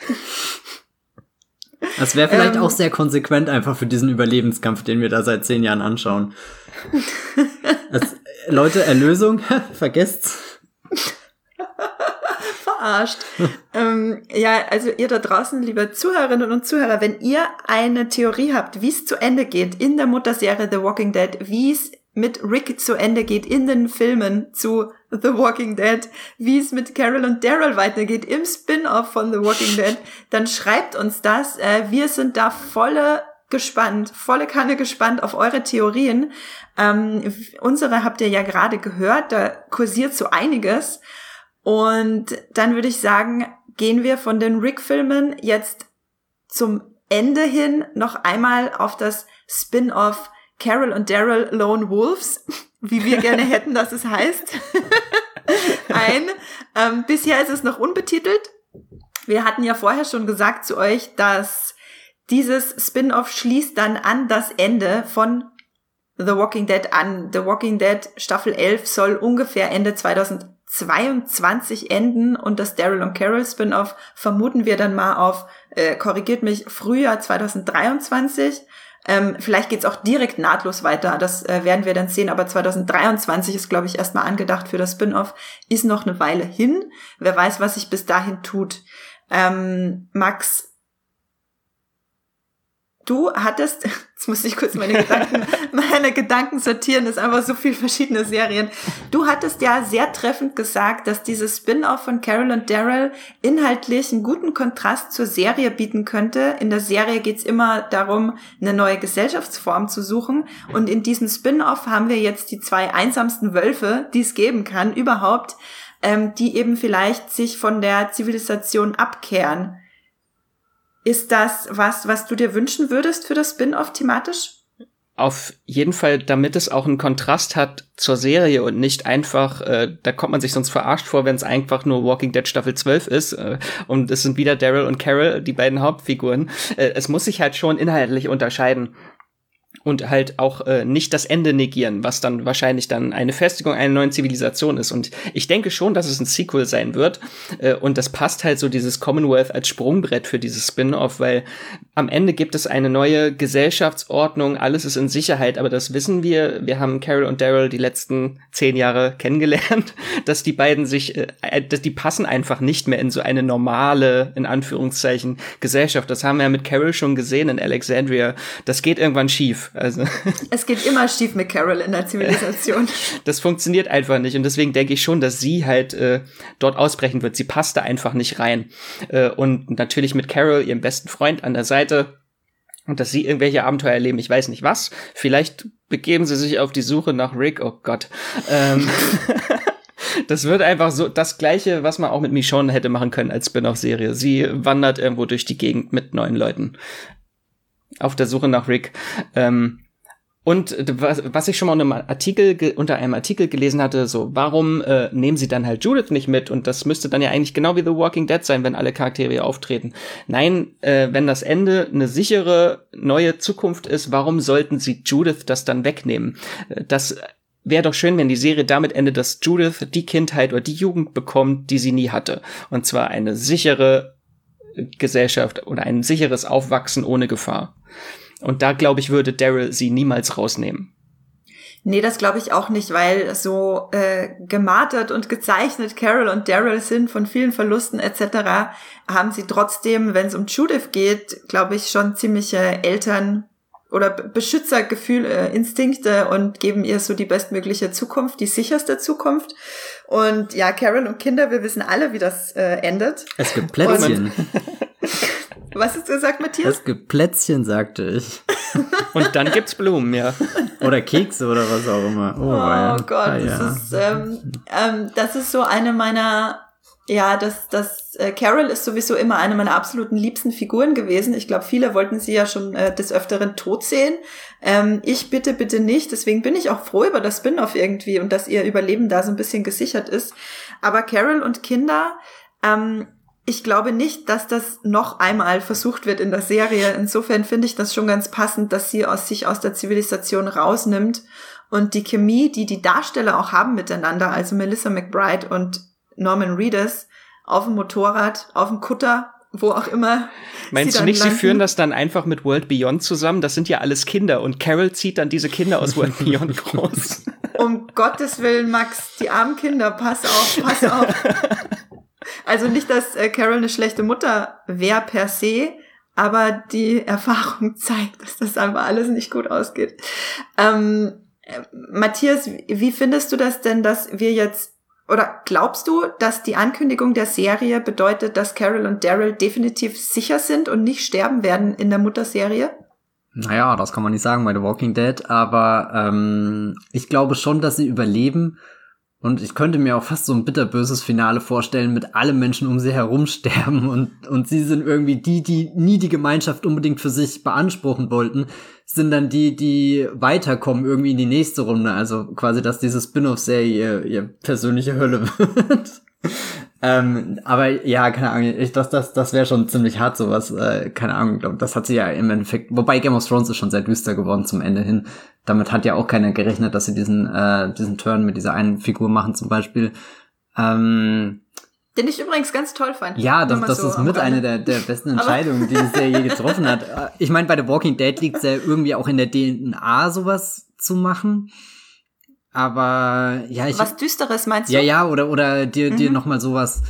Das wäre vielleicht
ähm,
auch sehr konsequent einfach für diesen Überlebenskampf, den wir da seit zehn Jahren anschauen. Das, Leute, Erlösung, vergesst's.
Verarscht. ähm, ja, also ihr da draußen, liebe Zuhörerinnen und Zuhörer, wenn ihr eine Theorie habt, wie es zu Ende geht in der Mutterserie The Walking Dead, wie es mit Rick zu Ende geht in den Filmen zu The Walking Dead, wie es mit Carol und Daryl weitergeht im Spin-off von The Walking Dead, dann schreibt uns das. Äh, wir sind da volle gespannt, volle Kanne gespannt auf eure Theorien. Ähm, unsere habt ihr ja gerade gehört, da kursiert so einiges. Und dann würde ich sagen, gehen wir von den Rick-Filmen jetzt zum Ende hin noch einmal auf das Spin-off Carol und Daryl Lone Wolves, wie wir gerne hätten, dass es heißt, ein. Ähm, bisher ist es noch unbetitelt. Wir hatten ja vorher schon gesagt zu euch, dass dieses Spin-off schließt dann an das Ende von The Walking Dead an. The Walking Dead Staffel elf soll ungefähr Ende zweitausendzweiundzwanzig enden und das Daryl und Carol Spin-off vermuten wir dann mal auf, äh, korrigiert mich, Frühjahr zweitausenddreiundzwanzig. Ähm, vielleicht geht's auch direkt nahtlos weiter, das äh, werden wir dann sehen, aber zweitausenddreiundzwanzig ist, glaube ich, erstmal angedacht für das Spin-off, ist noch eine Weile hin. Wer weiß, was sich bis dahin tut. Ähm, Max, du hattest, jetzt muss ich kurz meine Gedanken, meine Gedanken sortieren, das ist einfach so viel verschiedene Serien. Du hattest ja sehr treffend gesagt, dass dieses Spin-off von Carol und Daryl inhaltlich einen guten Kontrast zur Serie bieten könnte. In der Serie geht's immer darum, eine neue Gesellschaftsform zu suchen. Und in diesem Spin-off haben wir jetzt die zwei einsamsten Wölfe, die es geben kann, überhaupt, ähm, die eben vielleicht sich von der Zivilisation abkehren. Ist das was, was du dir wünschen würdest für das Spin-off thematisch?
Auf jeden Fall, damit es auch einen Kontrast hat zur Serie und nicht einfach, äh, da kommt man sich sonst verarscht vor, wenn es einfach nur Walking Dead Staffel zwölf ist äh, und es sind wieder Daryl und Carol, die beiden Hauptfiguren. Äh, es muss sich halt schon inhaltlich unterscheiden. Und halt auch äh, nicht das Ende negieren, was dann wahrscheinlich dann eine Festigung einer neuen Zivilisation ist. Und ich denke schon, dass es ein Sequel sein wird. Äh, und das passt halt so dieses Commonwealth als Sprungbrett für dieses Spin-off, weil am Ende gibt es eine neue Gesellschaftsordnung, alles ist in Sicherheit, aber das wissen wir. Wir haben Carol und Daryl die letzten zehn Jahre kennengelernt, dass die beiden sich, äh, dass die passen einfach nicht mehr in so eine normale, in Anführungszeichen, Gesellschaft. Das haben wir ja mit Carol schon gesehen in Alexandria. Das geht irgendwann schief. Also
es geht immer schief mit Carol in der Zivilisation.
Das funktioniert einfach nicht und deswegen denke ich schon, dass sie halt äh, dort ausbrechen wird. Sie passt da einfach nicht rein. Äh, und natürlich mit Carol, ihrem besten Freund, an der Seite und dass sie irgendwelche Abenteuer erleben. Ich weiß nicht was. Vielleicht begeben sie sich auf die Suche nach Rick. Oh Gott. Ähm Das wird einfach so das Gleiche, was man auch mit Michonne hätte machen können als Spin-off-Serie. Sie wandert irgendwo durch die Gegend mit neuen Leuten. Auf der Suche nach Rick. Ähm, und was, was ich schon mal unter einem Artikel, unter einem Artikel gelesen hatte, so, warum äh, nehmen sie dann halt Judith nicht mit? Und das müsste dann ja eigentlich genau wie The Walking Dead sein, wenn alle Charaktere auftreten. Nein, äh, wenn das Ende eine sichere neue Zukunft ist, warum sollten sie Judith das dann wegnehmen? Das wäre doch schön, wenn die Serie damit endet, dass Judith die Kindheit oder die Jugend bekommt, die sie nie hatte. Und zwar eine sichere Gesellschaft oder ein sicheres Aufwachsen ohne Gefahr. Und da, glaube ich, würde Daryl sie niemals rausnehmen.
Nee, das glaube ich auch nicht, weil so äh, gemartert und gezeichnet Carol und Daryl sind von vielen Verlusten et cetera, haben sie trotzdem, wenn es um Judith geht, glaube ich, schon ziemliche Eltern, oder Beschützergefühl, äh, Instinkte und geben ihr so die bestmögliche Zukunft, die sicherste Zukunft. Und ja, Carol und Kinder, wir wissen alle, wie das äh, endet.
Es gibt Plätzchen.
Und, was hast du gesagt, Matthias?
Es gibt Plätzchen, sagte ich.
Und dann gibt's Blumen, ja.
Oder Kekse oder was auch immer. Oh,
oh
ja.
Gott,
ah,
das,
ja.
ist, ähm, ähm, das ist so eine meiner, ja, das, das, äh, Carol ist sowieso immer eine meiner absoluten liebsten Figuren gewesen. Ich glaube, viele wollten sie ja schon äh, des Öfteren tot sehen. Ähm, ich bitte, bitte nicht. Deswegen bin ich auch froh über das Spin-off irgendwie und dass ihr Überleben da so ein bisschen gesichert ist. Aber Carol und Kinder, ähm, ich glaube nicht, dass das noch einmal versucht wird in der Serie. Insofern finde ich das schon ganz passend, dass sie aus sich aus der Zivilisation rausnimmt und die Chemie, die die Darsteller auch haben miteinander, also Melissa McBride und Norman Reedus, auf dem Motorrad, auf dem Kutter, wo auch immer.
Meinst du nicht, landen. Sie führen das dann einfach mit World Beyond zusammen? Das sind ja alles Kinder und Carol zieht dann diese Kinder aus World Beyond groß.
Um Gottes Willen, Max, die armen Kinder, pass auf, pass auf. Also nicht, dass äh, Carol eine schlechte Mutter wäre per se, aber die Erfahrung zeigt, dass das einfach alles nicht gut ausgeht. Ähm, äh, Matthias, wie findest du das denn, dass wir jetzt, oder glaubst du, dass die Ankündigung der Serie bedeutet, dass Carol und Daryl definitiv sicher sind und nicht sterben werden in der Mutterserie?
Naja, das kann man nicht sagen bei The Walking Dead, aber ähm, ich glaube schon, dass sie überleben. Und ich könnte mir auch fast so ein bitterböses Finale vorstellen, mit alle Menschen um sie herum sterben und und sie sind irgendwie die, die nie die Gemeinschaft unbedingt für sich beanspruchen wollten, sind dann die, die weiterkommen irgendwie in die nächste Runde. Also quasi, dass diese Spin-off-Serie ihr, ihr persönliche Hölle wird. ähm, aber ja, keine Ahnung, ich, das, das, das wäre schon ziemlich hart, sowas. Äh, keine Ahnung, glaub, das hat sie ja im Endeffekt, wobei Game of Thrones ist schon sehr düster geworden zum Ende hin. Damit hat ja auch keiner gerechnet, dass sie diesen äh, diesen Turn mit dieser einen Figur machen zum Beispiel. Ähm,
Den ich übrigens ganz toll fand.
Ja, das, das so ist mit einer der, der besten Entscheidungen, die die Serie getroffen hat. Ich meine, bei The Walking Dead liegt es ja irgendwie auch in der D N A, sowas zu machen. Aber ja, ich...
Was Düsteres meinst du?
Ja, ja, oder oder dir, mhm. dir nochmal sowas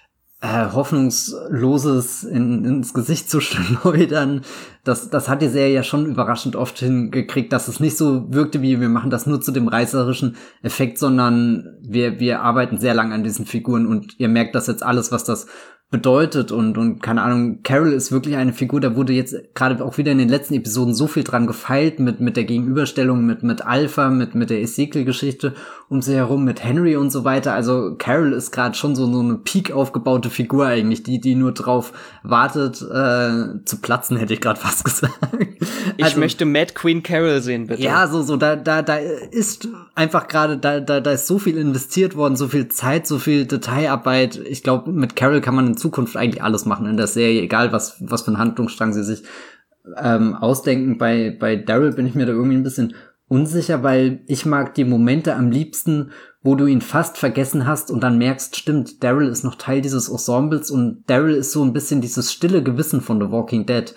äh, Hoffnungsloses in, ins Gesicht zu schleudern. Das, das hat die Serie ja schon überraschend oft hingekriegt, dass es nicht so wirkte, wie wir machen das nur zu dem reißerischen Effekt, sondern wir, wir arbeiten sehr lang an diesen Figuren und ihr merkt das jetzt alles, was das bedeutet und, und keine Ahnung, Carol ist wirklich eine Figur, da wurde jetzt gerade auch wieder in den letzten Episoden so viel dran gefeilt mit, mit der Gegenüberstellung, mit, mit Alpha, mit, mit der Ezekiel-Geschichte um sie herum, mit Henry und so weiter. Also Carol ist gerade schon so, so eine peak aufgebaute Figur eigentlich, die, die nur drauf wartet, äh, zu platzen, hätte ich gerade fast gesagt.
Ich
also,
möchte Mad Queen Carol sehen, bitte.
Ja, so, so, da, da, da ist einfach gerade, da, da, da ist so viel investiert worden, so viel Zeit, so viel Detailarbeit. Ich glaube, mit Carol kann man in Zukunft eigentlich alles machen in der Serie, egal was, was für einen Handlungsstrang sie sich ähm, ausdenken. Bei, bei Daryl bin ich mir da irgendwie ein bisschen unsicher, weil ich mag die Momente am liebsten, wo du ihn fast vergessen hast und dann merkst, stimmt, Daryl ist noch Teil dieses Ensembles und Daryl ist so ein bisschen dieses stille Gewissen von The Walking Dead.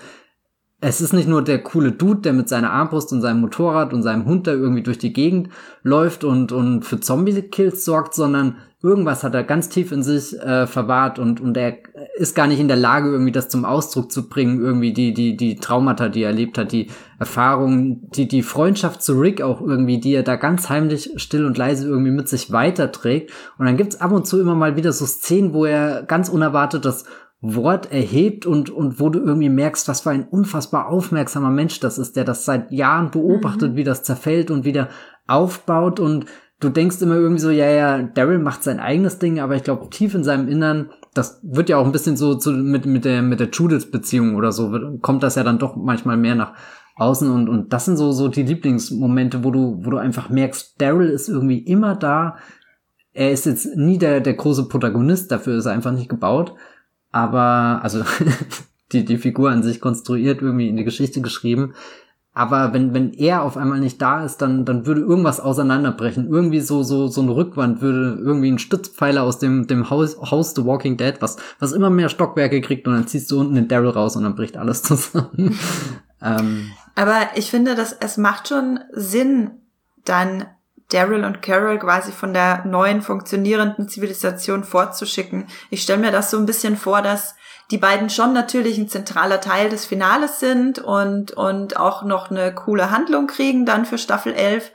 Es ist nicht nur der coole Dude, der mit seiner Armbrust und seinem Motorrad und seinem Hund da irgendwie durch die Gegend läuft und und für Zombie-Kills sorgt, sondern irgendwas hat er ganz tief in sich äh, verwahrt und und er ist gar nicht in der Lage, irgendwie das zum Ausdruck zu bringen, irgendwie die die die Traumata, die er erlebt hat, die Erfahrungen, die die Freundschaft zu Rick auch irgendwie, die er da ganz heimlich, still und leise irgendwie mit sich weiterträgt. Und dann gibt's ab und zu immer mal wieder so Szenen, wo er ganz unerwartet das Wort erhebt und und wo du irgendwie merkst, was für ein unfassbar aufmerksamer Mensch das ist, der das seit Jahren beobachtet, mhm. wie das zerfällt und wieder aufbaut und du denkst immer irgendwie so, ja, ja, Daryl macht sein eigenes Ding, aber ich glaube, tief in seinem Innern, das wird ja auch ein bisschen so zu, mit mit der mit der Judith-Beziehung oder so, wird, kommt das ja dann doch manchmal mehr nach außen und und das sind so so die Lieblingsmomente, wo du wo du einfach merkst, Daryl ist irgendwie immer da. Er ist jetzt nie der der große Protagonist, dafür ist er einfach nicht gebaut. Aber, also, die, die Figur an sich konstruiert, irgendwie in die Geschichte geschrieben. Aber wenn, wenn er auf einmal nicht da ist, dann, dann würde irgendwas auseinanderbrechen. Irgendwie so, so, so eine Rückwand würde irgendwie ein Stützpfeiler aus dem, dem Haus, Haus The Walking Dead, was, was immer mehr Stockwerke kriegt und dann ziehst du unten den Daryl raus und dann bricht alles zusammen. ähm.
Aber ich finde, dass es macht schon Sinn, dann Daryl und Carol quasi von der neuen funktionierenden Zivilisation fortzuschicken. Ich stelle mir das so ein bisschen vor, dass die beiden schon natürlich ein zentraler Teil des Finales sind und, und auch noch eine coole Handlung kriegen dann für Staffel elf.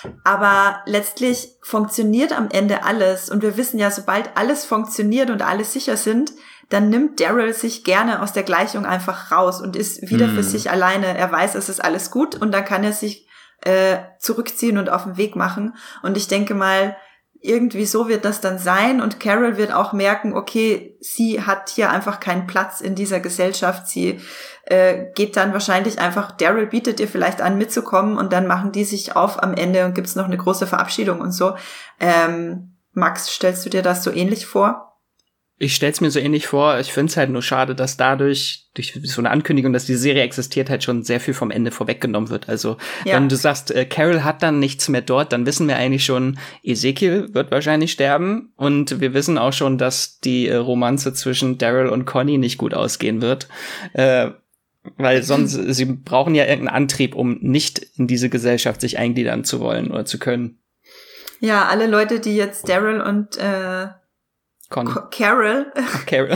Aber letztlich funktioniert am Ende alles. Und wir wissen ja, sobald alles funktioniert und alle sicher sind, dann nimmt Daryl sich gerne aus der Gleichung einfach raus und ist wieder mm. für sich alleine. Er weiß, es ist alles gut und dann kann er sich äh, zurückziehen und auf den Weg machen. Und ich denke mal, irgendwie so wird das dann sein und Carol wird auch merken, okay, sie hat hier einfach keinen Platz in dieser Gesellschaft. Sie äh, geht dann wahrscheinlich einfach, Daryl bietet ihr vielleicht an, mitzukommen und dann machen die sich auf am Ende und gibt's noch eine große Verabschiedung und so. Ähm, Max, stellst du dir das so ähnlich vor?
Ich stell's mir so ähnlich vor. Ich find's halt nur schade, dass dadurch, durch so eine Ankündigung, dass die Serie existiert, halt schon sehr viel vom Ende vorweggenommen wird. Also, ja. Wenn du sagst, äh, Carol hat dann nichts mehr dort, dann wissen wir eigentlich schon, Ezekiel wird wahrscheinlich sterben. Und wir wissen auch schon, dass die äh, Romanze zwischen Daryl und Connie nicht gut ausgehen wird. Äh, weil sonst, sie brauchen ja irgendeinen Antrieb, um nicht in diese Gesellschaft sich eingliedern zu wollen oder zu können.
Ja, alle Leute, die jetzt Daryl und, äh,
Connie.
Carol.
Ach, Carol.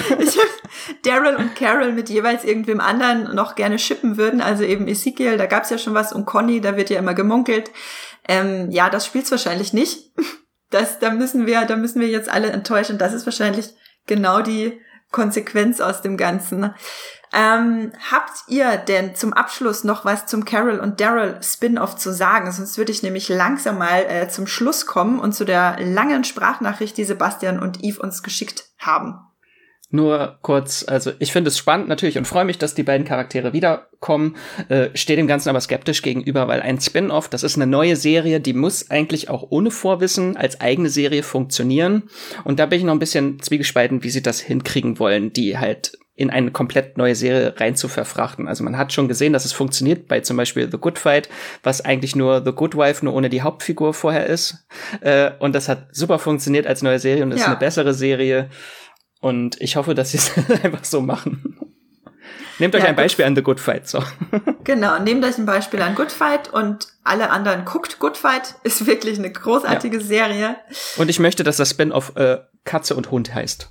Daryl und Carol mit jeweils irgendwem anderen noch gerne shippen würden, also eben Ezekiel, da gab's ja schon was, und Connie, da wird ja immer gemunkelt. Ähm, ja, das spielt's wahrscheinlich nicht. Das, da müssen wir, da müssen wir jetzt alle enttäuschen. Das ist wahrscheinlich genau die Konsequenz aus dem Ganzen. Ähm, habt ihr denn zum Abschluss noch was zum Carol und Daryl Spin-off zu sagen? Sonst würde ich nämlich langsam mal äh, zum Schluss kommen und zu der langen Sprachnachricht, die Sebastian und Yves uns geschickt haben.
Nur kurz, also ich finde es spannend natürlich und freue mich, dass die beiden Charaktere wiederkommen, äh, stehe dem Ganzen aber skeptisch gegenüber, weil ein Spin-off, das ist eine neue Serie, die muss eigentlich auch ohne Vorwissen als eigene Serie funktionieren. Und da bin ich noch ein bisschen zwiegespalten, wie sie das hinkriegen wollen, die halt in eine komplett neue Serie rein zu verfrachten. Also man hat schon gesehen, dass es funktioniert bei zum Beispiel The Good Fight, was eigentlich nur The Good Wife, nur ohne die Hauptfigur vorher ist. Äh, und das hat super funktioniert als neue Serie und ist ja eine bessere Serie. Und ich hoffe, dass sie es einfach so machen. Nehmt euch ja, ein Beispiel an The Good Fight. So.
Genau, nehmt euch ein Beispiel an Good Fight und alle anderen guckt Good Fight. Ist wirklich eine großartige ja. Serie.
Und ich möchte, dass das Spin-off äh, Katze und Hund heißt.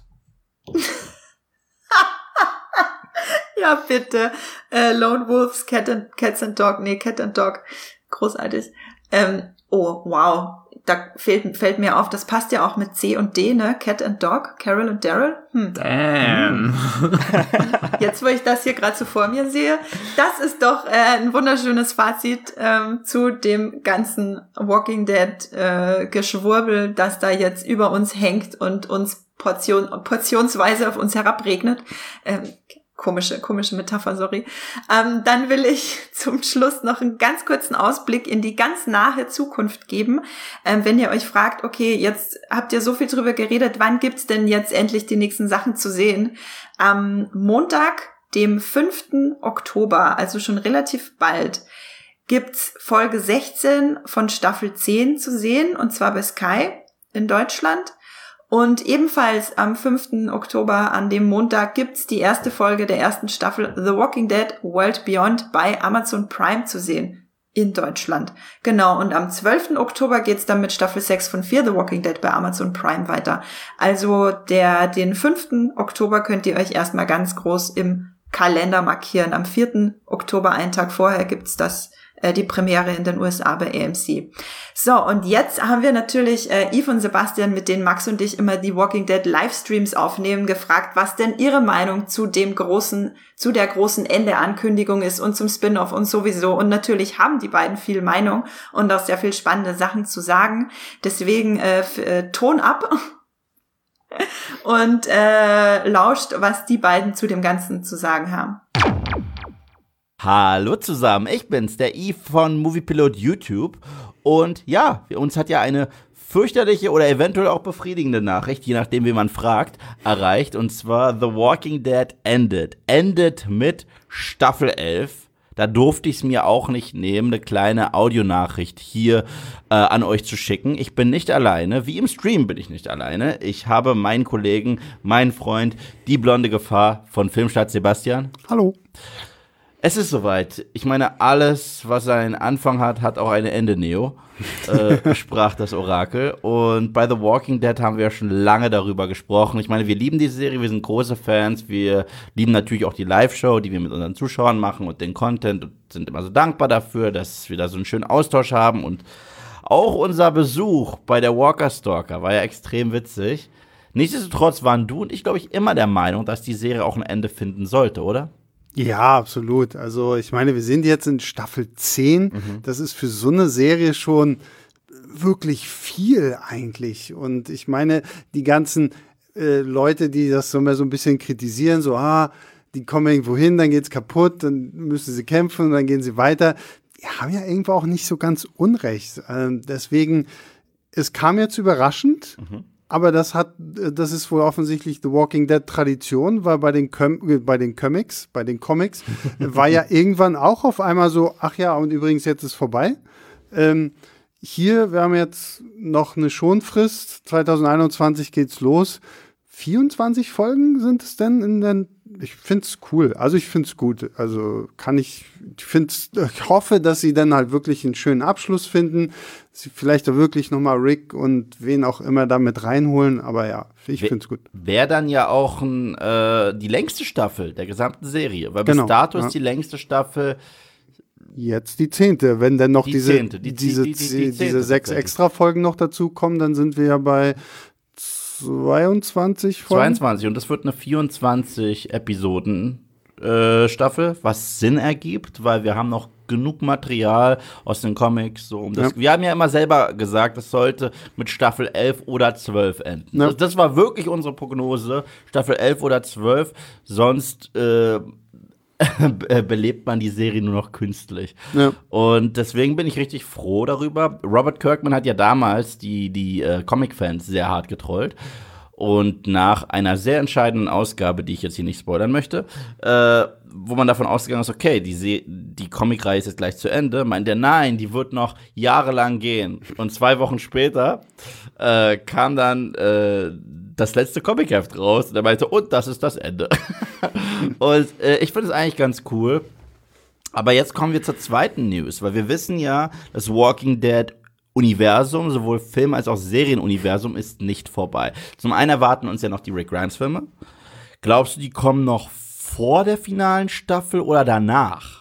Ja, bitte. Äh, Lone Wolves, Cat and, Cats and Dog. Nee, Cat and Dog. Großartig. Ähm, oh, wow. Da fällt, fällt mir auf, das passt ja auch mit C und D, ne? Cat and Dog, Carol und Daryl. Hm.
Damn.
Jetzt, wo ich das hier gerade so vor mir sehe, das ist doch äh, ein wunderschönes Fazit ähm, zu dem ganzen Walking Dead äh, Geschwurbel, das da jetzt über uns hängt und uns Portion, portionsweise auf uns herabregnet. Ähm, Komische, komische Metapher, sorry. Ähm, dann will ich zum Schluss noch einen ganz kurzen Ausblick in die ganz nahe Zukunft geben. Ähm, wenn ihr euch fragt, okay, jetzt habt ihr so viel drüber geredet, wann gibt's denn jetzt endlich die nächsten Sachen zu sehen? Am Montag, dem fünften Oktober, also schon relativ bald, gibt's Folge sechzehn von Staffel zehn zu sehen, und zwar bei Sky in Deutschland. Und ebenfalls am fünften Oktober, an dem Montag, gibt's die erste Folge der ersten Staffel The Walking Dead World Beyond bei Amazon Prime zu sehen. In Deutschland. Genau, und am zwölften Oktober geht's dann mit Staffel sechs von Fear the Walking Dead bei Amazon Prime weiter. Also der den fünften Oktober könnt ihr euch erstmal ganz groß im Kalender markieren. Am vierten Oktober, einen Tag vorher, gibt's das die Premiere in den U S A bei A M C. So, und jetzt haben wir natürlich äh, Yves und Sebastian, mit denen Max und ich immer die Walking Dead Livestreams aufnehmen, gefragt, was denn ihre Meinung zu dem großen, zu der großen Ende-Ankündigung ist und zum Spin-off und sowieso. Und natürlich haben die beiden viel Meinung und auch sehr viel spannende Sachen zu sagen. Deswegen äh, f- äh, Ton ab und äh, lauscht, was die beiden zu dem Ganzen zu sagen haben.
Hallo zusammen, ich bin's, der Yves von Moviepilot YouTube. Und ja, uns hat ja eine fürchterliche oder eventuell auch befriedigende Nachricht, je nachdem, wie man fragt, erreicht. Und zwar The Walking Dead endet. Endet mit Staffel elf. Da durfte ich es mir auch nicht nehmen, eine kleine Audionachricht hier äh, an euch zu schicken. Ich bin nicht alleine, wie im Stream bin ich nicht alleine. Ich habe meinen Kollegen, meinen Freund, die blonde Gefahr von Filmstart Sebastian.
Hallo.
Es ist soweit. Ich meine, alles, was einen Anfang hat, hat auch ein Ende, Neo, äh, sprach das Orakel. Und bei The Walking Dead haben wir ja schon lange darüber gesprochen. Ich meine, wir lieben die Serie, wir sind große Fans. Wir lieben natürlich auch die Live-Show, die wir mit unseren Zuschauern machen und den Content und sind immer so dankbar dafür, dass wir da so einen schönen Austausch haben. Und auch unser Besuch bei der Walker Stalker war ja extrem witzig. Nichtsdestotrotz waren du und ich, glaube ich, immer der Meinung, dass die Serie auch ein Ende finden sollte, oder?
Ja, absolut. Also ich meine, wir sind jetzt in Staffel zehn. Mhm. Das ist für so eine Serie schon wirklich viel eigentlich. Und ich meine, die ganzen äh, Leute, die das so immer so ein bisschen kritisieren, so, ah, die kommen irgendwo hin, dann geht's kaputt, dann müssen sie kämpfen und dann gehen sie weiter. Die haben ja irgendwo auch nicht so ganz Unrecht. Ähm, deswegen, es kam jetzt überraschend. Mhm. Aber das hat, das ist wohl offensichtlich The Walking Dead Tradition, weil bei den, Com- bei den Comics, bei den Comics war ja irgendwann auch auf einmal so, ach ja, und übrigens jetzt ist vorbei. Ähm, hier, wir haben jetzt noch eine Schonfrist, zwanzig einundzwanzig geht's los. vierundzwanzig Folgen sind es denn in den, ich find's cool, also ich find's gut, also kann ich, ich find's, ich hoffe, dass sie dann halt wirklich einen schönen Abschluss finden, sie vielleicht auch wirklich nochmal Rick und wen auch immer da mit reinholen, aber ja, ich find's gut.
Wäre dann ja auch ein, äh, die längste Staffel der gesamten Serie, weil bis
genau,
dato
ja.
ist die längste Staffel
jetzt die zehnte, wenn dann noch
die
diese,
zehnte, die,
diese,
die, die, die, die
diese sechs Extra-Folgen noch dazukommen, dann sind wir ja bei zweiundzwanzig Folgen.
zweiundzwanzig und das wird eine vierundzwanzig Episoden äh, Staffel, was Sinn ergibt, weil wir haben noch genug Material aus den Comics. So, um das,
ja.
Wir haben ja immer selber gesagt, es sollte mit Staffel elf oder zwölf enden. Ja. Das, das war wirklich unsere Prognose, Staffel elf oder zwölf, sonst äh, belebt man die Serie nur noch künstlich. Ja. Und deswegen bin ich richtig froh darüber. Robert Kirkman hat ja damals die, die äh, Comic-Fans sehr hart getrollt. Und nach einer sehr entscheidenden Ausgabe, die ich jetzt hier nicht spoilern möchte, äh, wo man davon ausgegangen ist, okay, die, Se- die Comic-Reihe ist jetzt gleich zu Ende, meint er, nein, die wird noch jahrelang gehen. Und zwei Wochen später äh, kam dann äh, das letzte Comic-Heft raus und er meinte, und das ist das Ende. Und äh, ich finde es eigentlich ganz cool. Aber jetzt kommen wir zur zweiten News, weil wir wissen ja, das Walking Dead Universum, sowohl Film- als auch Serienuniversum, ist nicht vorbei. Zum einen erwarten uns ja noch die Rick Grimes-Filme. Glaubst du, die kommen noch vor der finalen Staffel oder danach?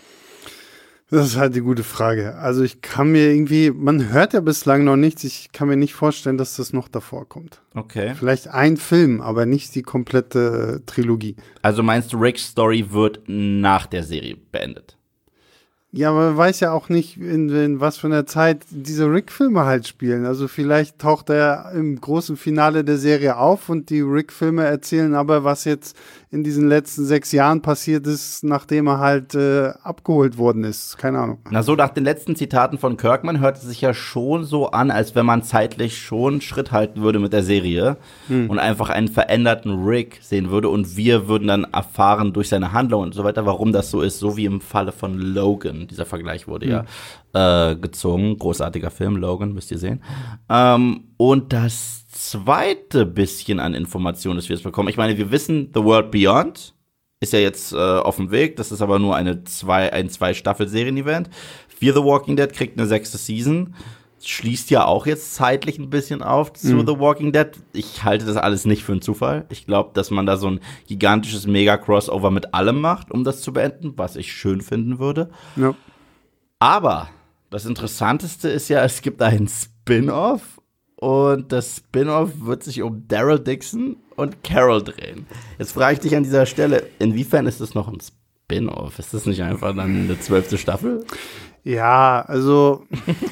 Das ist halt die gute Frage. Also ich kann mir irgendwie, man hört ja bislang noch nichts, ich kann mir nicht vorstellen, dass das noch davor kommt.
Okay.
Vielleicht ein Film, aber nicht die komplette äh, Trilogie.
Also meinst du, Ricks Story wird nach der Serie beendet?
Ja, aber man weiß ja auch nicht, in, in was für einer Zeit diese Rick-Filme halt spielen. Also vielleicht taucht er im großen Finale der Serie auf und die Rick-Filme erzählen aber, was jetzt in diesen letzten sechs Jahren passiert ist, nachdem er halt äh, abgeholt worden ist. Keine Ahnung.
Na so, nach den letzten Zitaten von Kirkman hört es sich ja schon so an, als wenn man zeitlich schon Schritt halten würde mit der Serie hm. und einfach einen veränderten Rick sehen würde und wir würden dann erfahren durch seine Handlung und so weiter, warum das so ist, so wie im Falle von Logan. Dieser Vergleich wurde hm. ja äh, gezogen. Großartiger Film, Logan, müsst ihr sehen. Ähm, und das zweite bisschen an Informationen, das wir jetzt bekommen. Ich meine, wir wissen, The World Beyond ist ja jetzt äh, auf dem Weg. Das ist aber nur eine zwei, ein Zwei-Staffel-Serien-Event. Fear the Walking Dead kriegt eine sechste Season. Schließt ja auch jetzt zeitlich ein bisschen auf zu mhm. The Walking Dead. Ich halte das alles nicht für einen Zufall. Ich glaube, dass man da so ein gigantisches Mega-Crossover mit allem macht, um das zu beenden, was ich schön finden würde.
Ja.
Aber das Interessanteste ist ja, es gibt einen Spin-Off und das Spin-Off wird sich um Daryl Dixon und Carol drehen. Jetzt frage ich dich an dieser Stelle, inwiefern ist das noch ein Spin-Off? Ist das nicht einfach dann eine zwölfte Staffel?
Ja, also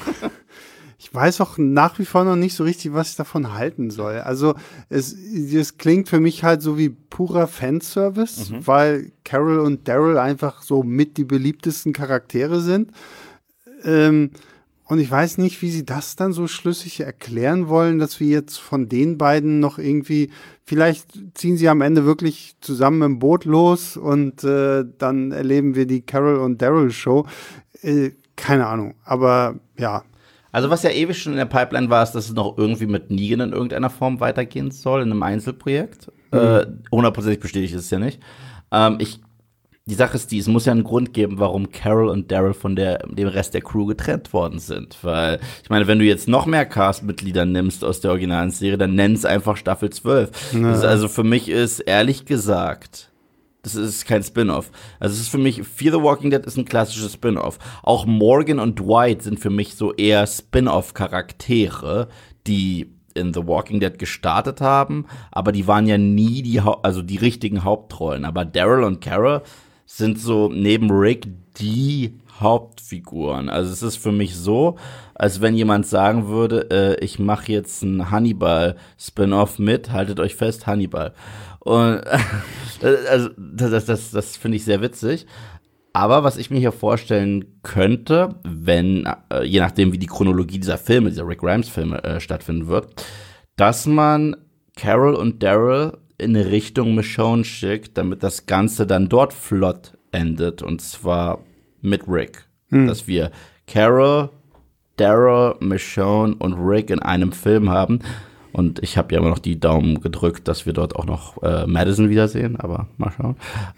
ich weiß auch nach wie vor noch nicht so richtig, was ich davon halten soll. Also es, es klingt für mich halt so wie purer Fanservice, mhm. weil Carol und Daryl einfach so mit die beliebtesten Charaktere sind. Ähm, und ich weiß nicht, wie sie das dann so schlüssig erklären wollen, dass wir jetzt von den beiden noch irgendwie, vielleicht ziehen sie am Ende wirklich zusammen im Boot los und äh, dann erleben wir die Carol und Daryl Show. Äh, keine Ahnung, aber ja.
Also was ja ewig schon in der Pipeline war, ist, dass es noch irgendwie mit Negan in irgendeiner Form weitergehen soll, in einem Einzelprojekt. Mhm. Äh, hundertprozentig bestätigt ist es ja nicht. Ähm, ich die Sache ist die, es muss ja einen Grund geben, warum Carol und Daryl von der, dem Rest der Crew getrennt worden sind. Weil, ich meine, wenn du jetzt noch mehr Cast-Mitglieder nimmst aus der originalen Serie, dann nenn es einfach Staffel zwölf. Ja. Das ist also für mich ist, ehrlich gesagt, das ist kein Spin-off. Also es ist für mich, Fear the Walking Dead ist ein klassisches Spin-off. Auch Morgan und Dwight sind für mich so eher Spin-off-Charaktere, die in The Walking Dead gestartet haben, aber die waren ja nie die, Hau- also die richtigen Hauptrollen. Aber Daryl und Carol sind so neben Rick die Hauptfiguren. Also es ist für mich so, als wenn jemand sagen würde, äh, ich mache jetzt ein Hannibal-Spin-off mit, haltet euch fest, Hannibal. Und also das, das, das finde ich sehr witzig. Aber was ich mir hier vorstellen könnte, wenn, äh, je nachdem wie die Chronologie dieser Filme, dieser Rick Grimes-Filme äh, stattfinden wird, dass man Carol und Daryl in eine Richtung Michonne schickt, damit das Ganze dann dort flott endet. Und zwar mit Rick. Hm. Dass wir Carol, Daryl, Michonne und Rick in einem Film haben. Und ich habe ja immer noch die Daumen gedrückt, dass wir dort auch noch äh, Madison wiedersehen. Aber mal schauen.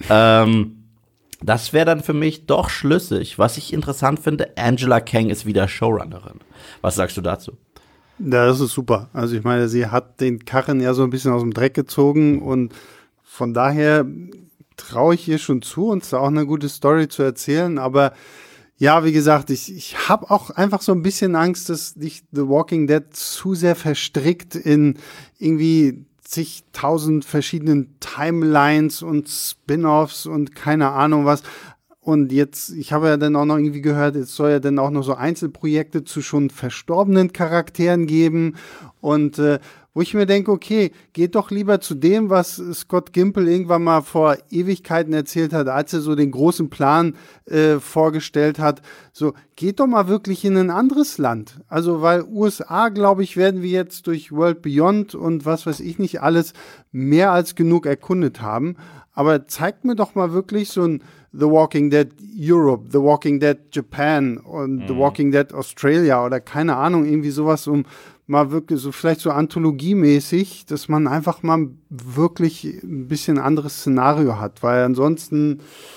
ähm, das wäre dann für mich doch schlüssig. Was ich interessant finde, Angela Kang ist wieder Showrunnerin. Was sagst du dazu?
Ja, das ist super. Also ich meine, sie hat den Karren ja so ein bisschen aus dem Dreck gezogen und von daher traue ich ihr schon zu, uns da auch eine gute Story zu erzählen. Aber ja, wie gesagt, ich, ich habe auch einfach so ein bisschen Angst, dass dich The Walking Dead zu sehr verstrickt in irgendwie zigtausend verschiedenen Timelines und Spin-offs und keine Ahnung was. Und jetzt, ich habe ja dann auch noch irgendwie gehört, es soll ja dann auch noch so Einzelprojekte zu schon verstorbenen Charakteren geben. Und äh, wo ich mir denke, okay, geht doch lieber zu dem, was Scott Gimple irgendwann mal vor Ewigkeiten erzählt hat, als er so den großen Plan äh, vorgestellt hat. So, geht doch mal wirklich in ein anderes Land. Also, weil U S A, glaube ich, werden wir jetzt durch World Beyond und was weiß ich nicht alles mehr als genug erkundet haben. Aber zeigt mir doch mal wirklich so ein The Walking Dead Europe, The Walking Dead Japan und mhm. The Walking Dead Australia oder keine Ahnung, irgendwie sowas, um mal wirklich so vielleicht so anthologiemäßig, dass man einfach mal wirklich ein bisschen anderes Szenario hat, weil ansonsten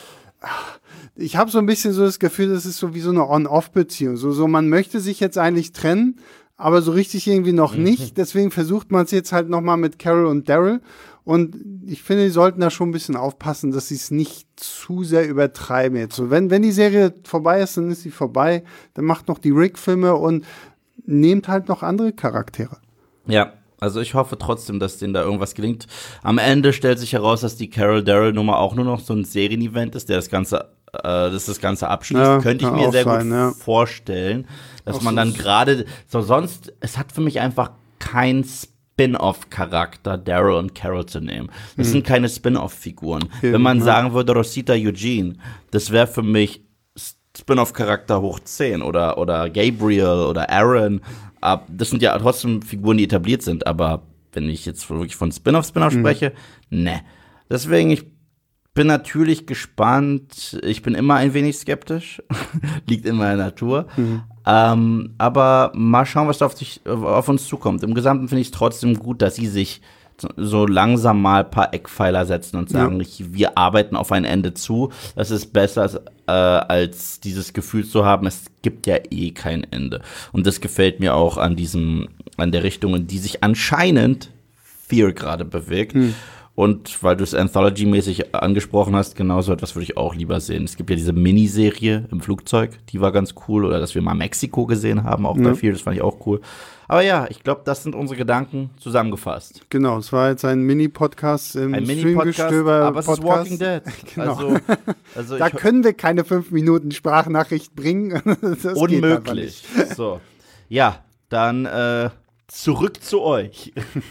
ich habe so ein bisschen so das Gefühl, das ist so wie so eine On-Off-Beziehung, so, so man möchte sich jetzt eigentlich trennen, aber so richtig irgendwie noch nicht, deswegen versucht man es jetzt halt nochmal mit Carol und Daryl. Und ich finde, die sollten da schon ein bisschen aufpassen, dass sie es nicht zu sehr übertreiben jetzt. So, wenn, wenn die Serie vorbei ist, dann ist sie vorbei. Dann macht noch die Rick-Filme und nehmt halt noch andere Charaktere.
Ja, also ich hoffe trotzdem, dass denen da irgendwas gelingt. Am Ende stellt sich heraus, dass die Carol-Daryl-Nummer auch nur noch so ein Serienevent ist, der das Ganze, äh, das, das Ganze abschließt. Ja, könnte ich mir sehr sein, gut ja. vorstellen, dass auch man so dann gerade, so sonst, es hat für mich einfach kein Spin-off-Charakter, Daryl und Carol zu nehmen. Das hm. sind keine Spin-off-Figuren. Okay, wenn man ja. sagen würde, Rosita Eugene, das wäre für mich Spin-off-Charakter hoch zehn oder, oder Gabriel oder Aaron. Das sind ja trotzdem Figuren, die etabliert sind, aber wenn ich jetzt wirklich von Spin-off, Spin-off hm. spreche, ne. Deswegen, ich bin natürlich gespannt. Ich bin immer ein wenig skeptisch. Liegt in meiner Natur. Mhm. Ähm, aber mal schauen, was da auf, sich, auf uns zukommt. Im Gesamten finde ich es trotzdem gut, dass sie sich so langsam mal ein paar Eckpfeiler setzen und sagen, ja. wir arbeiten auf ein Ende zu. Das ist besser, äh, als dieses Gefühl zu haben, es gibt ja eh kein Ende. Und das gefällt mir auch an diesem, an der Richtung, in die sich anscheinend Fear gerade bewegt. Hm. Und weil du es Anthology-mäßig angesprochen hast, genau so etwas würde ich auch lieber sehen. Es gibt ja diese Miniserie im Flugzeug, die war ganz cool. Oder dass wir mal Mexiko gesehen haben, auch ja. bei Fear, das fand ich auch cool. Aber ja, ich glaube, das sind unsere Gedanken zusammengefasst.
Genau, es war jetzt ein Mini-Podcast im
ein Streamgestöber. Aber es ist Walking Dead.
Genau.
Also, also
da können wir keine fünf Minuten Sprachnachricht bringen. Das
unmöglich. So, ja, dann äh, zurück zu euch.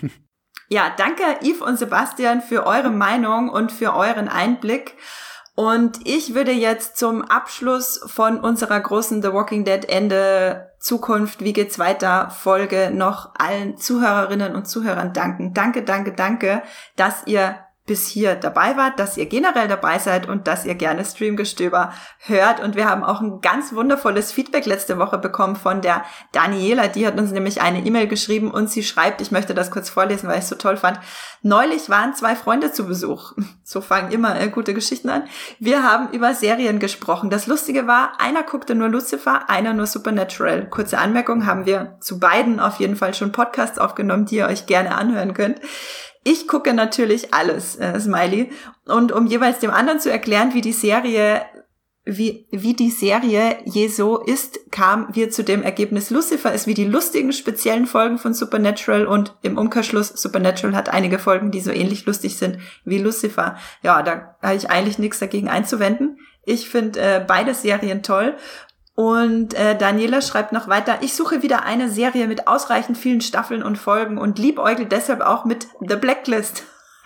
Ja, danke Yves und Sebastian für eure Meinung und für euren Einblick. Und ich würde jetzt zum Abschluss von unserer großen The Walking Dead Ende Zukunft, wie geht's weiter Folge noch allen Zuhörerinnen und Zuhörern danken. Danke, danke, danke, dass ihr bis hier dabei wart, dass ihr generell dabei seid und dass ihr gerne Streamgestöber hört. Und wir haben auch ein ganz wundervolles Feedback letzte Woche bekommen von der Daniela. Die hat uns nämlich eine E-Mail geschrieben und sie schreibt, ich möchte das kurz vorlesen, weil ich es so toll fand. Neulich waren zwei Freunde zu Besuch. So fangen immer äh, gute Geschichten an. Wir haben über Serien gesprochen. Das Lustige war, einer guckte nur Lucifer, einer nur Supernatural. Kurze Anmerkung, haben wir zu beiden auf jeden Fall schon Podcasts aufgenommen, die ihr euch gerne anhören könnt. Ich gucke natürlich alles, äh, Smiley. Und um jeweils dem anderen zu erklären, wie die Serie, wie, wie die Serie je so ist, kamen wir zu dem Ergebnis, Lucifer ist wie die lustigen, speziellen Folgen von Supernatural und im Umkehrschluss, Supernatural hat einige Folgen, die so ähnlich lustig sind wie Lucifer. Ja, da habe ich eigentlich nichts dagegen einzuwenden. Ich finde äh, beide Serien toll. Und äh, Daniela schreibt noch weiter, ich suche wieder eine Serie mit ausreichend vielen Staffeln und Folgen und liebäugel deshalb auch mit The Blacklist.